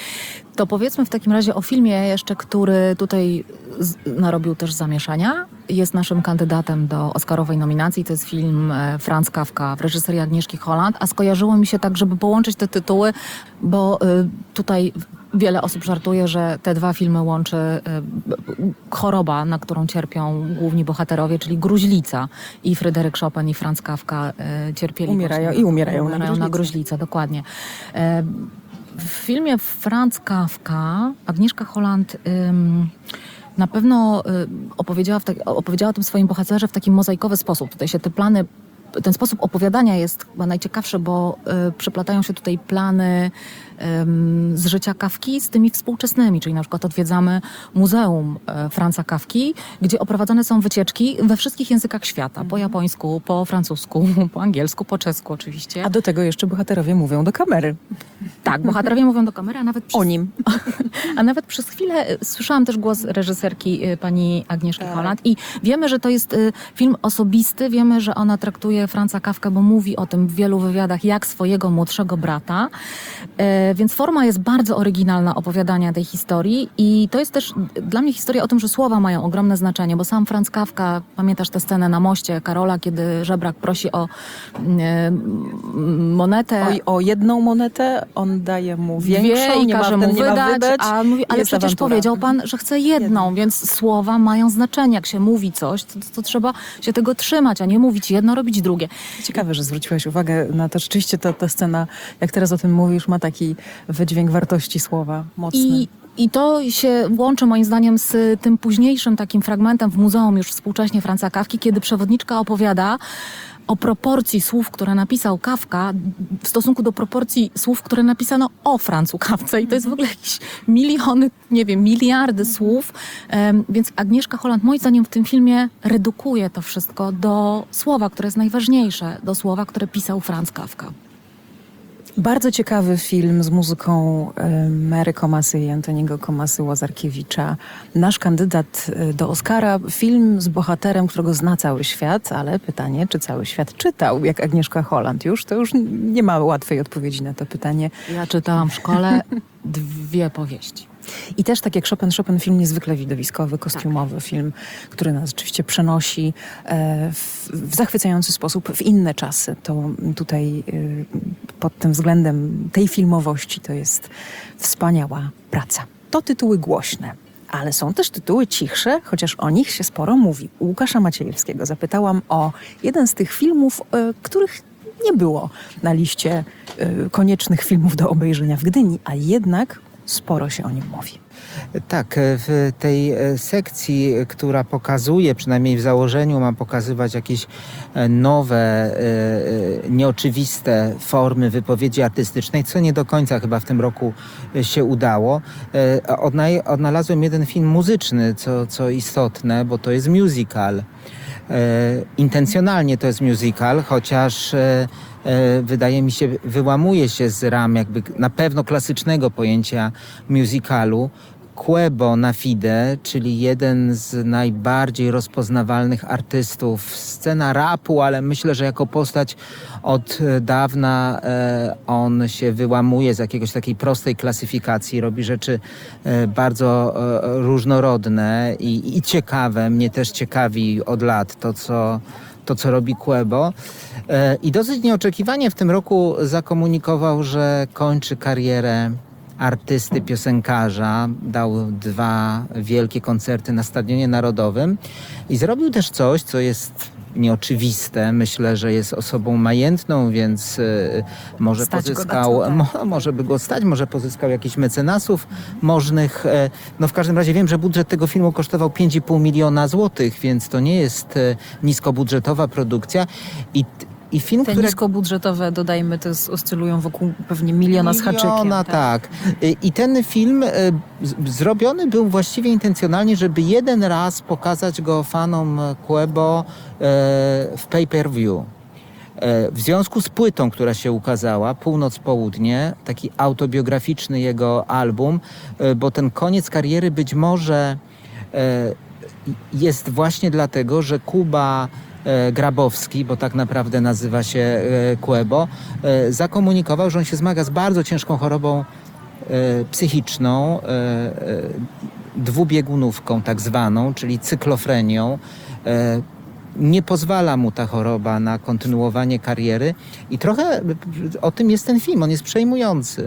Speaker 2: To powiedzmy w takim razie o filmie jeszcze, który tutaj z, narobił też zamieszania. Jest naszym kandydatem do oscarowej nominacji. To jest film e, Franz Kafka w reżyserii Agnieszki Holland. A skojarzyło mi się tak, żeby połączyć te tytuły, bo y, tutaj wiele osób żartuje, że te dwa filmy łączy y, choroba, na którą cierpią główni bohaterowie, czyli gruźlica. I Fryderyk Chopin i Franz Kafka y, cierpieli.
Speaker 6: Umierają
Speaker 2: właśnie
Speaker 6: i umierają na
Speaker 2: umierają na
Speaker 6: gruźlicę.
Speaker 2: gruźlicę, dokładnie. E, W filmie Franz Kafka Agnieszka Holland ym, na pewno y, opowiedziała, w tak, opowiedziała o tym swoim bohaterze w taki mozaikowy sposób. Tutaj się te plany, ten sposób opowiadania jest chyba najciekawszy, bo y, przyplatają się tutaj plany ym, z życia Kafki z tymi współczesnymi, czyli na przykład odwiedzamy Muzeum y, Franza Kafki, gdzie oprowadzane są wycieczki we wszystkich językach świata. Po japońsku, po francusku, po angielsku, po czesku oczywiście.
Speaker 6: A do tego jeszcze bohaterowie mówią do kamery.
Speaker 2: Tak, bohaterowie mówią do kamery, a nawet przez,
Speaker 6: O nim.
Speaker 2: a nawet przez chwilę y, słyszałam też głos reżyserki y, pani Agnieszki
Speaker 6: Tak.
Speaker 2: Holland i wiemy, że to jest y, film osobisty, wiemy, że ona traktuje Franza Kafkę, bo mówi o tym w wielu wywiadach, jak swojego młodszego brata, y, więc forma jest bardzo oryginalna opowiadania tej historii i to jest też dla mnie historia o tym, że słowa mają ogromne znaczenie, bo sam Franz Kafka, pamiętasz tę scenę na moście Karola, kiedy żebrak prosi o y, monetę,
Speaker 6: O, o jedną monetę, on daje mu większą,
Speaker 2: Wie i
Speaker 6: nie ma,
Speaker 2: każe
Speaker 6: ten
Speaker 2: mu
Speaker 6: nie ma
Speaker 2: wydać,
Speaker 6: wydać.
Speaker 2: a mówi, ale
Speaker 6: Jest
Speaker 2: przecież
Speaker 6: awantura.
Speaker 2: powiedział pan, że chce jedną,
Speaker 6: Jedną.
Speaker 2: więc słowa mają znaczenie. Jak się mówi coś, to, to trzeba się tego trzymać, a nie mówić jedno, robić drugie.
Speaker 6: Ciekawe, że zwróciłaś uwagę na to. Rzeczywiście ta, ta scena, jak teraz o tym mówisz, ma taki wydźwięk wartości słowa mocny.
Speaker 2: I, I to się łączy moim zdaniem z tym późniejszym takim fragmentem w muzeum już współcześnie Franza Kafki, kiedy przewodniczka opowiada o proporcji słów, które napisał Kafka w stosunku do proporcji słów, które napisano o Franzu Kafce. I to jest w ogóle jakieś miliony, nie wiem, miliardy słów. Um, więc Agnieszka Holland moim zdaniem w tym filmie redukuje to wszystko do słowa, które jest najważniejsze, do słowa, które pisał Franz Kafka.
Speaker 6: Bardzo ciekawy film z muzyką e, Mary Komasy i Antoniego Komasy Łazarkiewicza. Nasz kandydat e, do Oscara. Film z bohaterem, którego zna cały świat, ale pytanie, czy cały świat czytał, jak Agnieszka Holland już? To już nie ma łatwej odpowiedzi na to pytanie.
Speaker 2: Ja czytałam w szkole dwie powieści.
Speaker 6: I też tak jak Chopin, Chopin film niezwykle widowiskowy, kostiumowy film, który nas rzeczywiście przenosi e, w, w zachwycający sposób w inne czasy. To tutaj e, pod tym względem tej filmowości to jest wspaniała praca. To tytuły głośne. Ale są też tytuły cichsze, chociaż o nich się sporo mówi. U Łukasza Maciejewskiego zapytałam o jeden z tych filmów, e, których nie było na liście e, koniecznych filmów do obejrzenia w Gdyni, a jednak sporo się o nim mówi.
Speaker 4: Tak, w tej sekcji, która pokazuje, przynajmniej w założeniu ma pokazywać jakieś nowe, nieoczywiste formy wypowiedzi artystycznej, co nie do końca chyba w tym roku się udało. Odnalazłem jeden film muzyczny, co, co istotne, bo to jest musical. Intencjonalnie to jest musical, chociaż wydaje mi się, wyłamuje się z ram jakby na pewno klasycznego pojęcia musicalu. Quebo na Fide, czyli jeden z najbardziej rozpoznawalnych artystów, scena rapu, ale myślę, że jako postać od dawna e, on się wyłamuje z jakiegoś takiej prostej klasyfikacji, robi rzeczy e, bardzo e, różnorodne i, i ciekawe. Mnie też ciekawi od lat to, co to, co robi Quebo. E, I dosyć nieoczekiwanie w tym roku zakomunikował, że kończy karierę artysty, piosenkarza. Dał dwa wielkie koncerty na Stadionie Narodowym i zrobił też coś, co jest nieoczywiste. Myślę, że jest osobą majętną, więc y, może
Speaker 6: Stać
Speaker 4: pozyskał,
Speaker 6: go na co, tak.
Speaker 4: mo, może by go stać, może pozyskał jakichś mecenasów możnych. E, no w każdym razie wiem, że budżet tego filmu kosztował pięć i pół miliona złotych, więc to nie jest e, niskobudżetowa produkcja. I I film,
Speaker 6: Te
Speaker 4: który...
Speaker 6: niskobudżetowe, dodajmy, to jest, oscylują wokół pewnie miliona z haczykiem.
Speaker 4: Miliona, tak. I, I ten film e, z, zrobiony był właściwie intencjonalnie, żeby jeden raz pokazać go fanom Quebo e, w pay-per-view. E, w związku z płytą, która się ukazała, Północ-Południe, taki autobiograficzny jego album, e, bo ten koniec kariery być może e, jest właśnie dlatego, że Kuba Grabowski, bo tak naprawdę nazywa się Quebo, zakomunikował, że on się zmaga z bardzo ciężką chorobą psychiczną, dwubiegunówką tak zwaną, czyli cyklofrenią. Nie pozwala mu ta choroba na kontynuowanie kariery i trochę o tym jest ten film, on jest przejmujący.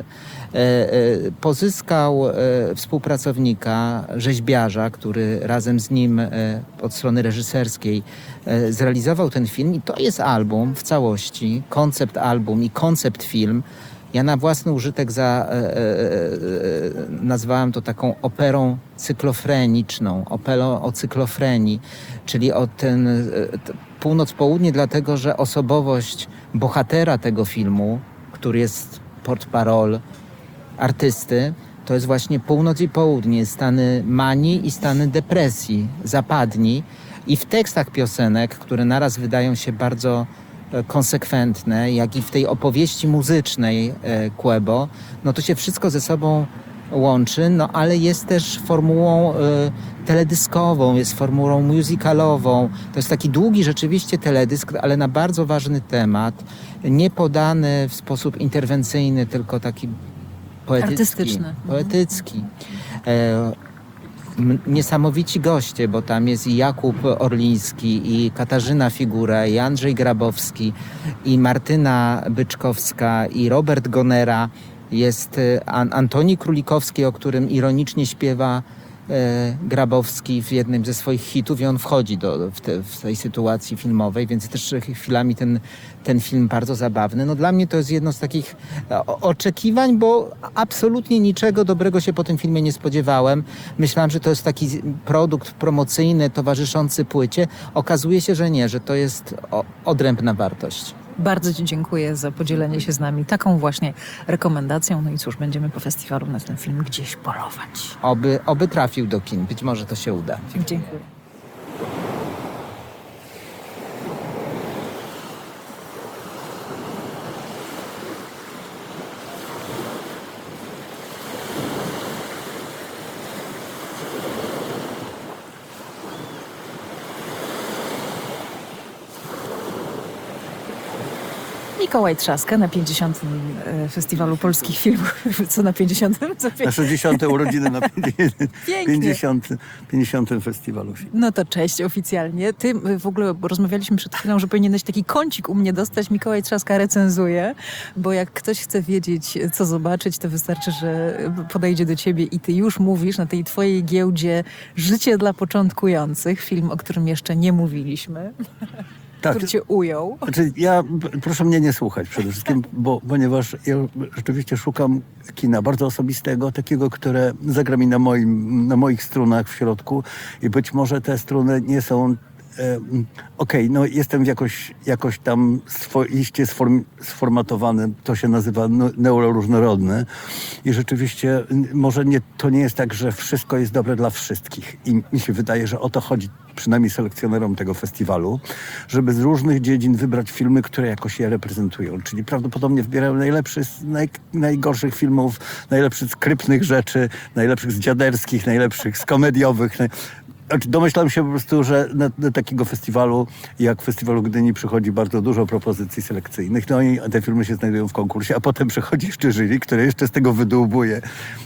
Speaker 4: Pozyskał współpracownika, rzeźbiarza, który razem z nim od strony reżyserskiej zrealizował ten film i to jest album w całości, koncept album i koncept film. Ja na własny użytek za, e, e, e, nazwałem to taką operą cyklofreniczną, operą o cyklofrenii, czyli o ten e, północ-południe, dlatego że osobowość bohatera tego filmu, który jest portparol artysty, to jest właśnie północ i południe, stany manii i stany depresji, zapadni. I w tekstach piosenek, które naraz wydają się bardzo konsekwentne, jak i w tej opowieści muzycznej Quebo, no to się wszystko ze sobą łączy, no ale jest też formułą y, teledyskową, jest formułą musicalową. To jest taki długi rzeczywiście teledysk, ale na bardzo ważny temat, nie podany w sposób interwencyjny, tylko taki poetycki.
Speaker 6: Artystyczny.
Speaker 4: Poetycki. E, Niesamowici goście, bo tam jest i Jakub Orliński, i Katarzyna Figura, i Andrzej Grabowski, i Martyna Byczkowska, i Robert Gonera. Jest Antoni Królikowski, o którym ironicznie śpiewa e, Grabowski w jednym ze swoich hitów i on wchodzi do, w, te, w tej sytuacji filmowej, więc też chwilami ten, ten film bardzo zabawny. No dla mnie to jest jedno z takich o, oczekiwań, bo absolutnie niczego dobrego się po tym filmie nie spodziewałem. Myślałem, że to jest taki produkt promocyjny, towarzyszący płycie. Okazuje się, że nie, że to jest o, odrębna wartość.
Speaker 5: Bardzo Ci dziękuję za podzielenie się z nami taką właśnie rekomendacją. No i cóż, będziemy po festiwalu na ten film gdzieś polować.
Speaker 4: Oby, oby trafił do kin. Być może to się uda.
Speaker 5: Dziękuję. Mikołaj Trzaska na pięćdziesiątym Festiwalu Polskich Filmów. Co na pięćdziesiątym? Co
Speaker 1: Na sześćdziesiąte urodziny na
Speaker 6: Pięknie.
Speaker 1: pięćdziesiątym, pięćdziesiątym festiwalu filmu.
Speaker 6: No to cześć oficjalnie. Ty y, w ogóle bo rozmawialiśmy przed chwilą, że powinieneś taki kącik u mnie dostać. Mikołaj Trzaska recenzuje, bo jak ktoś chce wiedzieć, co zobaczyć, to wystarczy, że podejdzie do ciebie i ty już mówisz na tej twojej giełdzie Życie dla początkujących, film, o którym jeszcze nie mówiliśmy,
Speaker 1: Tak.
Speaker 6: który cię ujął.
Speaker 1: Znaczy, ja, proszę mnie nie słuchać przede wszystkim, bo, ponieważ ja rzeczywiście szukam kina bardzo osobistego, takiego, które zagra mi na, moim, na moich strunach w środku i być może te struny nie są e, okej, no jestem jakoś, jakoś tam swoiście sform, sformatowany, to się nazywa no, neuroróżnorodny i rzeczywiście może nie, to nie jest tak, że wszystko jest dobre dla wszystkich i mi się wydaje, że o to chodzi przynajmniej selekcjonerom tego festiwalu, żeby z różnych dziedzin wybrać filmy, które jakoś je reprezentują. Czyli prawdopodobnie wybierają najlepsze z naj, najgorszych filmów, najlepszych z krypnych rzeczy, najlepszych z dziaderskich, najlepszych z komediowych. Naj... Znaczy, domyślam się po prostu, że na, na takiego festiwalu, jak Festiwalu Gdyni, przychodzi bardzo dużo propozycji selekcyjnych. No i te filmy się znajdują w konkursie, a potem przychodzi jeszcze jury, które jeszcze z tego wydłubuje.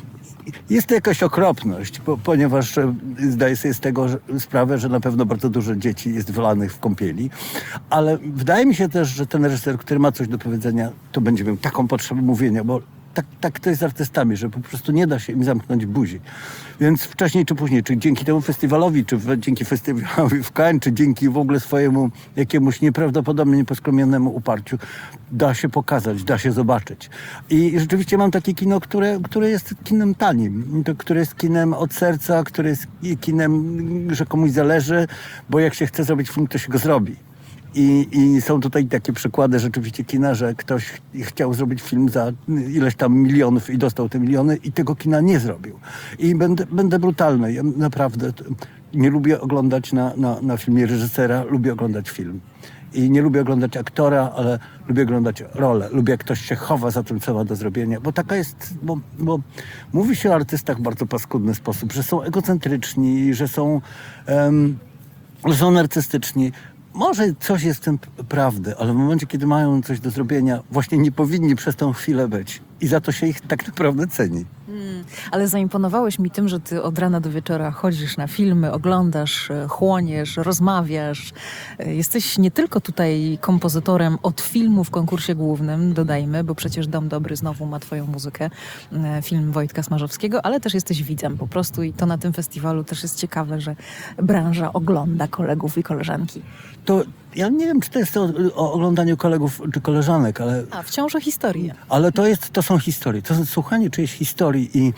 Speaker 1: Jest to jakaś okropność, bo, ponieważ e, zdaję sobie z tego że, sprawę, że na pewno bardzo dużo dzieci jest wylanych w kąpieli, ale wydaje mi się też, że ten reżyser, który ma coś do powiedzenia, to będzie miał taką potrzebę mówienia, bo tak, tak to jest z artystami, że po prostu nie da się im zamknąć buzi. Więc wcześniej czy później, czy dzięki temu festiwalowi, czy w, dzięki festiwalowi w Cannes, czy dzięki w ogóle swojemu jakiemuś nieprawdopodobnie nieposkromionemu uparciu, da się pokazać, da się zobaczyć. I rzeczywiście mam takie kino, które, które jest kinem tanim, to, które jest kinem od serca, które jest kinem, że komuś zależy, bo jak się chce zrobić film, to się go zrobi. I, I są tutaj takie przykłady rzeczywiście kina, że ktoś chciał zrobić film za ileś tam milionów i dostał te miliony i tego kina nie zrobił. I będę, będę brutalny. Ja naprawdę nie lubię oglądać na, na, na filmie reżysera, lubię oglądać film. I nie lubię oglądać aktora, ale lubię oglądać rolę. Lubię, jak ktoś się chowa za tym, co ma do zrobienia. Bo taka jest, bo, bo mówi się o artystach w bardzo paskudny sposób, że są egocentryczni, że są, um, że są narcystyczni. Może coś jest w tym prawdy, ale w momencie, kiedy mają coś do zrobienia, właśnie nie powinni przez tą chwilę być. I za to się ich tak naprawdę ceni.
Speaker 6: Hmm, ale zaimponowałeś mi tym, że ty od rana do wieczora chodzisz na filmy, oglądasz, chłoniesz, rozmawiasz. Jesteś nie tylko tutaj kompozytorem od filmu w konkursie głównym, dodajmy, bo przecież Dom Dobry znowu ma twoją muzykę, film Wojtka Smarzowskiego, ale też jesteś widzem po prostu i to na tym festiwalu też jest ciekawe, że branża ogląda kolegów i koleżanki.
Speaker 1: To ja nie wiem, czy to jest o, o oglądaniu kolegów czy koleżanek, ale...
Speaker 6: A, wciąż o historię.
Speaker 1: Ale to jest, to są historie, to są słuchanie czyjejś historii i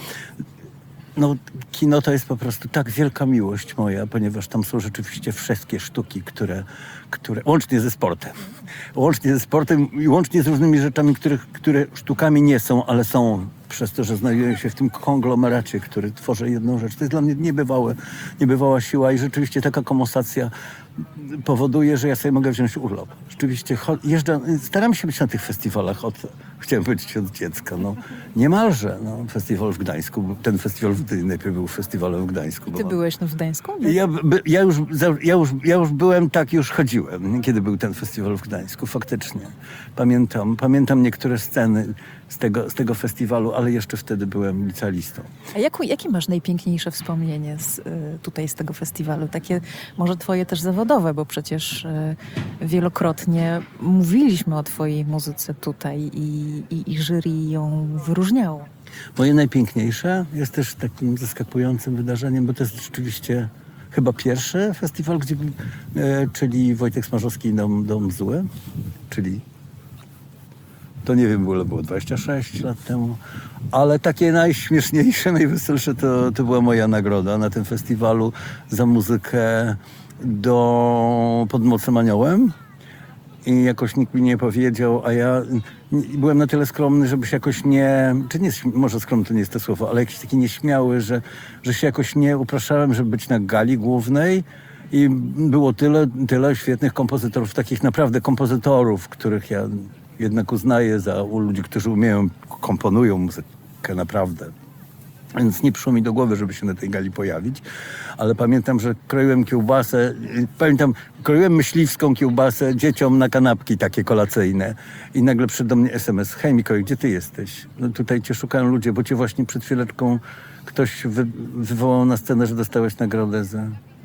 Speaker 1: no, kino to jest po prostu tak wielka miłość moja, ponieważ tam są rzeczywiście wszystkie sztuki, które, które łącznie ze sportem, łącznie ze sportem i łącznie z różnymi rzeczami, których, które sztukami nie są, ale są przez to, że znajdują się w tym konglomeracie, który tworzy jedną rzecz. To jest dla mnie niebywałe, niebywała siła i rzeczywiście taka komosacja powoduje, że ja sobie mogę wziąć urlop. Rzeczywiście jeżdżę, staram się być na tych festiwalach od, chciałem powiedzieć od dziecka, no niemalże. No, festiwal w Gdańsku, ten festiwal w Gdyni najpierw był festiwalem w Gdańsku.
Speaker 6: Ty byłeś no w Gdańsku?
Speaker 1: Ja, by, ja, już, ja, już, ja już byłem, tak już chodziłem, kiedy był ten festiwal w Gdańsku, faktycznie. Pamiętam, pamiętam niektóre sceny z tego, z tego festiwalu, ale jeszcze wtedy byłem licealistą.
Speaker 6: A jaką, jakie masz najpiękniejsze wspomnienie z, y, tutaj z tego festiwalu? Takie może twoje też zawodowe, bo przecież y, wielokrotnie mówiliśmy o twojej muzyce tutaj i, i, i jury ją wyróżniało.
Speaker 1: Moje najpiękniejsze jest też takim zaskakującym wydarzeniem, bo to jest rzeczywiście chyba pierwszy festiwal, gdzie, e, czyli Wojtek Smarzowski Dom, Dom Zły, czyli to nie wiem, było, było dwadzieścia sześć lat temu, ale takie najśmieszniejsze, najweselsze to, to była moja nagroda na tym festiwalu za muzykę do Pod Mocnym Aniołem. I jakoś nikt mi nie powiedział, a ja byłem na tyle skromny, żeby się jakoś nie... Czy nie, może skromny to nie jest to słowo, ale jakiś taki nieśmiały, że, że się jakoś nie upraszałem, żeby być na gali głównej. I było tyle, tyle świetnych kompozytorów, takich naprawdę kompozytorów, których ja jednak uznaję za u ludzi, którzy umieją, komponują muzykę naprawdę. Więc nie przyszło mi do głowy, żeby się na tej gali pojawić, ale pamiętam, że kroiłem kiełbasę, pamiętam, kroiłem myśliwską kiełbasę dzieciom na kanapki takie kolacyjne i nagle przyszedł do mnie es em es: hej Mikołaj, gdzie ty jesteś? No tutaj cię szukają ludzie, bo cię właśnie przed chwileczką ktoś wy, wywołał na scenę, że dostałeś nagrodę za,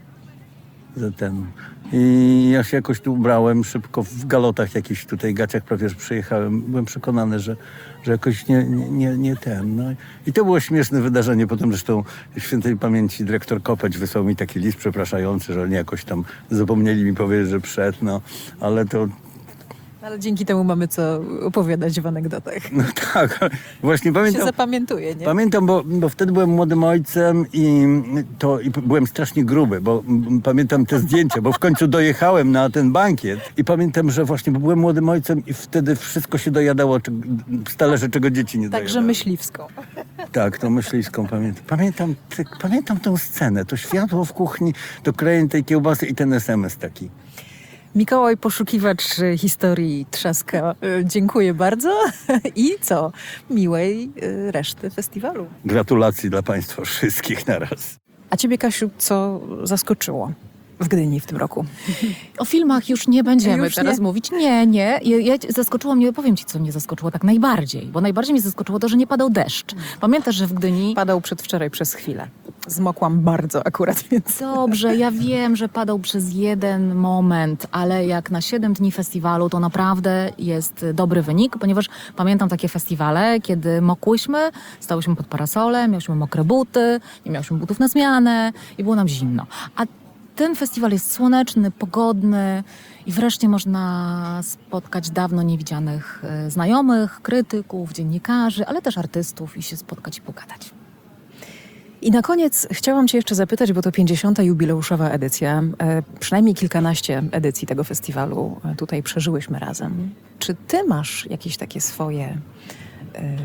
Speaker 1: za ten. I ja się jakoś tu ubrałem szybko w galotach jakichś tutaj gaciach, prawie że przyjechałem. Byłem przekonany, że, że jakoś nie, nie, nie ten. No. I to było śmieszne wydarzenie. Potem zresztą świętej pamięci dyrektor Kopeć wysłał mi taki list przepraszający, że nie jakoś tam zapomnieli mi powiedzieć, że przed, no. Ale to...
Speaker 6: Ale dzięki temu mamy co opowiadać w anegdotach.
Speaker 1: No tak, właśnie
Speaker 6: Się
Speaker 1: pamiętam...
Speaker 6: zapamiętuje, nie?
Speaker 1: Pamiętam, bo, bo wtedy byłem młodym ojcem i, to, i byłem strasznie gruby, bo m, pamiętam te zdjęcia, bo w końcu dojechałem na ten bankiet i pamiętam, że właśnie bo byłem młodym ojcem i wtedy wszystko się dojadało czy, z talerzy, czego dzieci nie
Speaker 6: Także
Speaker 1: dojadały.
Speaker 6: myśliwską.
Speaker 1: Tak, tą myśliwską pamiętam. Pamiętam, ty, pamiętam tą scenę, to światło w kuchni, to krojenie tej kiełbasy i ten es em es taki.
Speaker 6: Mikołaj, poszukiwacz historii Trzaska, y, dziękuję bardzo i co? Miłej y, reszty festiwalu.
Speaker 1: Gratulacje dla Państwa wszystkich naraz.
Speaker 6: A ciebie, Kasiu, co zaskoczyło w Gdyni w tym roku?
Speaker 2: O filmach już nie będziemy
Speaker 6: Już
Speaker 2: teraz
Speaker 6: nie?
Speaker 2: mówić. Nie, nie. Ja, ja zaskoczyło mnie, powiem ci, co mnie zaskoczyło tak najbardziej. Bo najbardziej mnie zaskoczyło to, że nie padał deszcz. Pamiętasz, że w Gdyni...
Speaker 6: Padał przedwczoraj przez chwilę. Zmokłam bardzo akurat, więc...
Speaker 2: Dobrze, ja wiem, że padał przez jeden moment, ale jak na siedem dni festiwalu, to naprawdę jest dobry wynik, ponieważ pamiętam takie festiwale, kiedy mokłyśmy, stałyśmy pod parasolem, miałyśmy mokre buty, nie miałyśmy butów na zmianę i było nam zimno. A ten festiwal jest słoneczny, pogodny i wreszcie można spotkać dawno niewidzianych e, znajomych, krytyków, dziennikarzy, ale też artystów i się spotkać i pogadać.
Speaker 6: I na koniec chciałam cię jeszcze zapytać, bo to pięćdziesiąta jubileuszowa edycja, e, przynajmniej kilkanaście edycji tego festiwalu e, tutaj przeżyłyśmy razem. Czy ty masz jakieś takie swoje e,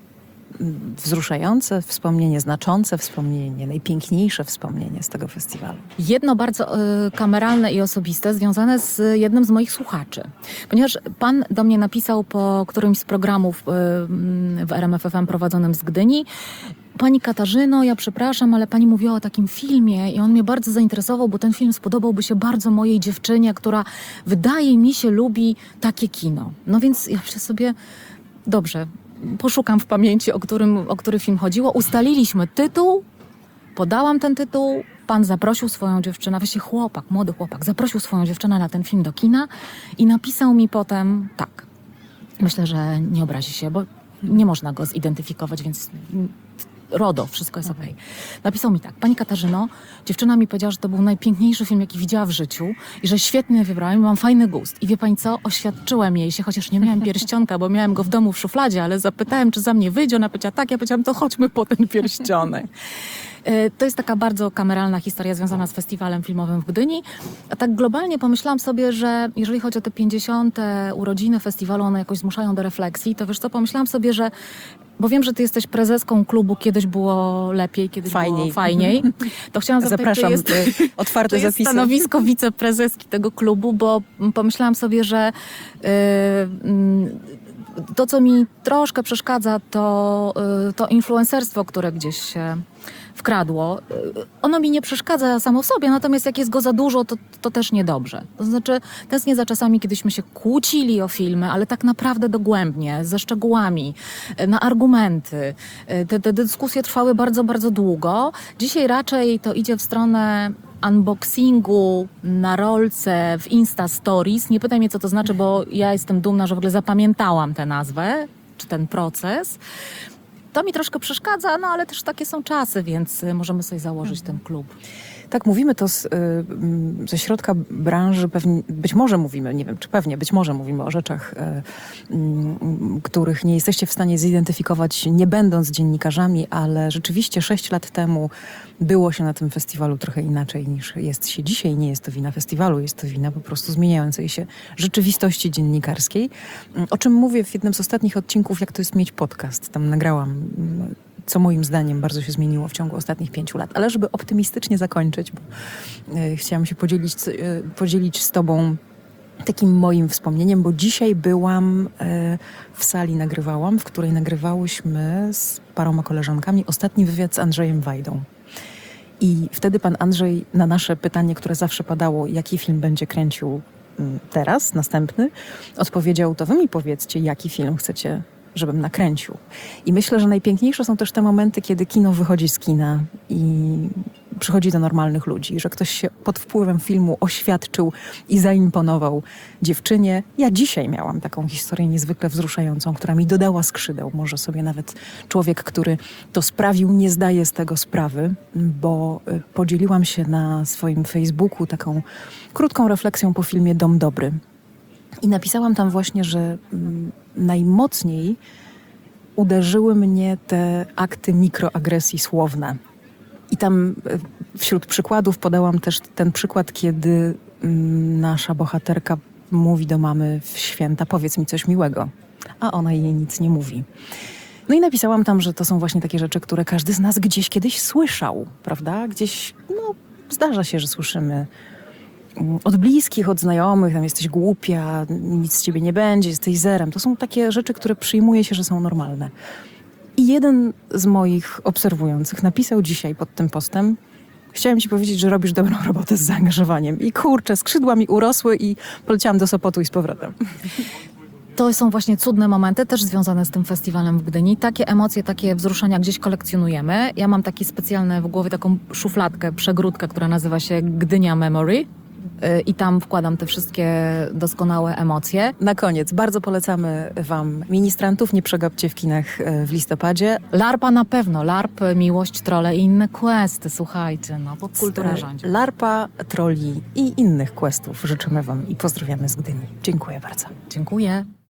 Speaker 6: wzruszające wspomnienie, znaczące wspomnienie, najpiękniejsze wspomnienie z tego festiwalu?
Speaker 2: Jedno bardzo y, kameralne i osobiste, związane z jednym z moich słuchaczy. Ponieważ pan do mnie napisał po którymś z programów y, w R M F F M prowadzonym z Gdyni: Pani Katarzyno, ja przepraszam, ale pani mówiła o takim filmie i on mnie bardzo zainteresował, bo ten film spodobałby się bardzo mojej dziewczynie, która wydaje mi się lubi takie kino. No więc ja myślę sobie, dobrze, poszukam w pamięci, o, którym, o który film chodziło. Ustaliliśmy tytuł, podałam ten tytuł, pan zaprosił swoją dziewczynę, właściwie chłopak, młody chłopak, zaprosił swoją dziewczynę na ten film do kina i napisał mi potem tak. Myślę, że nie obrazi się, bo nie można go zidentyfikować, więc RODO, wszystko jest okej. Napisał mi tak: Pani Katarzyno, dziewczyna mi powiedziała, że to był najpiękniejszy film, jaki widziała w życiu i że świetnie wybrałem i mam fajny gust. I wie pani co? Oświadczyłem jej się, chociaż nie miałem pierścionka, bo miałem go w domu w szufladzie, ale zapytałem, czy za mnie wyjdzie. Ona powiedziała tak, ja powiedziałam, to chodźmy po ten pierścionek. To jest taka bardzo kameralna historia związana z festiwalem filmowym w Gdyni. A tak globalnie pomyślałam sobie, że jeżeli chodzi o te pięćdziesiąte urodziny festiwalu, one jakoś zmuszają do refleksji, to wiesz co, pomyślałam sobie, że bo wiem, że ty jesteś prezeską klubu, kiedyś było lepiej, kiedyś
Speaker 6: Fajniej.
Speaker 2: było fajniej. To chciałam zapytać,
Speaker 6: Zapraszam,
Speaker 2: czy jest,
Speaker 6: y, otwarte
Speaker 2: czy jest
Speaker 6: zapisy.
Speaker 2: stanowisko wiceprezeski tego klubu, bo pomyślałam sobie, że yy, yy, to, co mi troszkę przeszkadza, to, yy, to influencerstwo, które gdzieś się wkradło. Ono mi nie przeszkadza samo w sobie, natomiast jak jest go za dużo, to, to też niedobrze. To znaczy, tęsknię za czasami, kiedyśmy się kłócili o filmy, ale tak naprawdę dogłębnie, ze szczegółami, na argumenty. Te, te dyskusje trwały bardzo, bardzo długo. Dzisiaj raczej to idzie w stronę unboxingu na rolce w Insta Stories. Nie pytaj mnie, co to znaczy, bo ja jestem dumna, że w ogóle zapamiętałam tę nazwę, czy ten proces. To mi troszkę przeszkadza, no ale też takie są czasy, więc y, możemy sobie założyć ten klub.
Speaker 6: Tak, mówimy to z, y, mm, ze środka branży, pewnie, być może mówimy, nie wiem czy pewnie, być może mówimy o rzeczach, y, y, których nie jesteście w stanie zidentyfikować, nie będąc dziennikarzami, ale rzeczywiście sześć lat temu było się na tym festiwalu trochę inaczej niż jest się dzisiaj. Nie jest to wina festiwalu, jest to wina po prostu zmieniającej się rzeczywistości dziennikarskiej. Y, O czym mówię w jednym z ostatnich odcinków, jak to jest mieć podcast. Tam nagrałam y, co moim zdaniem bardzo się zmieniło w ciągu ostatnich pięciu lat. Ale żeby optymistycznie zakończyć, bo y, chciałam się podzielić, y, podzielić z tobą takim moim wspomnieniem, bo dzisiaj byłam y, w sali, nagrywałam, w której nagrywałyśmy z paroma koleżankami ostatni wywiad z Andrzejem Wajdą. I wtedy pan Andrzej na nasze pytanie, które zawsze padało, jaki film będzie kręcił y, teraz, następny, odpowiedział: to wy mi powiedzcie, jaki film chcecie, żebym nakręcił. I myślę, że najpiękniejsze są też te momenty, kiedy kino wychodzi z kina i przychodzi do normalnych ludzi, że ktoś się pod wpływem filmu oświadczył i zaimponował dziewczynie. Ja dzisiaj miałam taką historię niezwykle wzruszającą, która mi dodała skrzydeł. Może sobie nawet człowiek, który to sprawił, nie zdaje z tego sprawy, bo y, podzieliłam się na swoim Facebooku taką krótką refleksją po filmie Dom Dobry. I napisałam tam właśnie, że mm, najmocniej uderzyły mnie te akty mikroagresji słowne. I tam e, wśród przykładów podałam też ten przykład, kiedy mm, nasza bohaterka mówi do mamy w święta: powiedz mi coś miłego, a ona jej nic nie mówi. No i napisałam tam, że to są właśnie takie rzeczy, które każdy z nas gdzieś kiedyś słyszał, prawda? Gdzieś, no, zdarza się, że słyszymy od bliskich, od znajomych, tam jesteś głupia, nic z ciebie nie będzie, jesteś zerem. To są takie rzeczy, które przyjmuje się, że są normalne. I jeden z moich obserwujących napisał dzisiaj pod tym postem: chciałem ci powiedzieć, że robisz dobrą robotę z zaangażowaniem. I kurczę, skrzydła mi urosły i poleciałam do Sopotu i z powrotem.
Speaker 2: To są właśnie cudne momenty, też związane z tym festiwalem w Gdyni. Takie emocje, takie wzruszenia gdzieś kolekcjonujemy. Ja mam taki specjalny w głowie taką szufladkę, przegródkę, która nazywa się Gdynia Memory. I tam wkładam te wszystkie doskonałe emocje.
Speaker 6: Na koniec bardzo polecamy wam Ministrantów, nie przegapcie w kinach w listopadzie.
Speaker 2: Larpa na pewno, Larp, Miłość, Trolle i inne questy, słuchajcie, no bo kultura rządzi.
Speaker 6: Larpa, Trolli i innych questów życzymy wam i pozdrawiamy z Gdyni. Dziękuję bardzo.
Speaker 2: Dziękuję.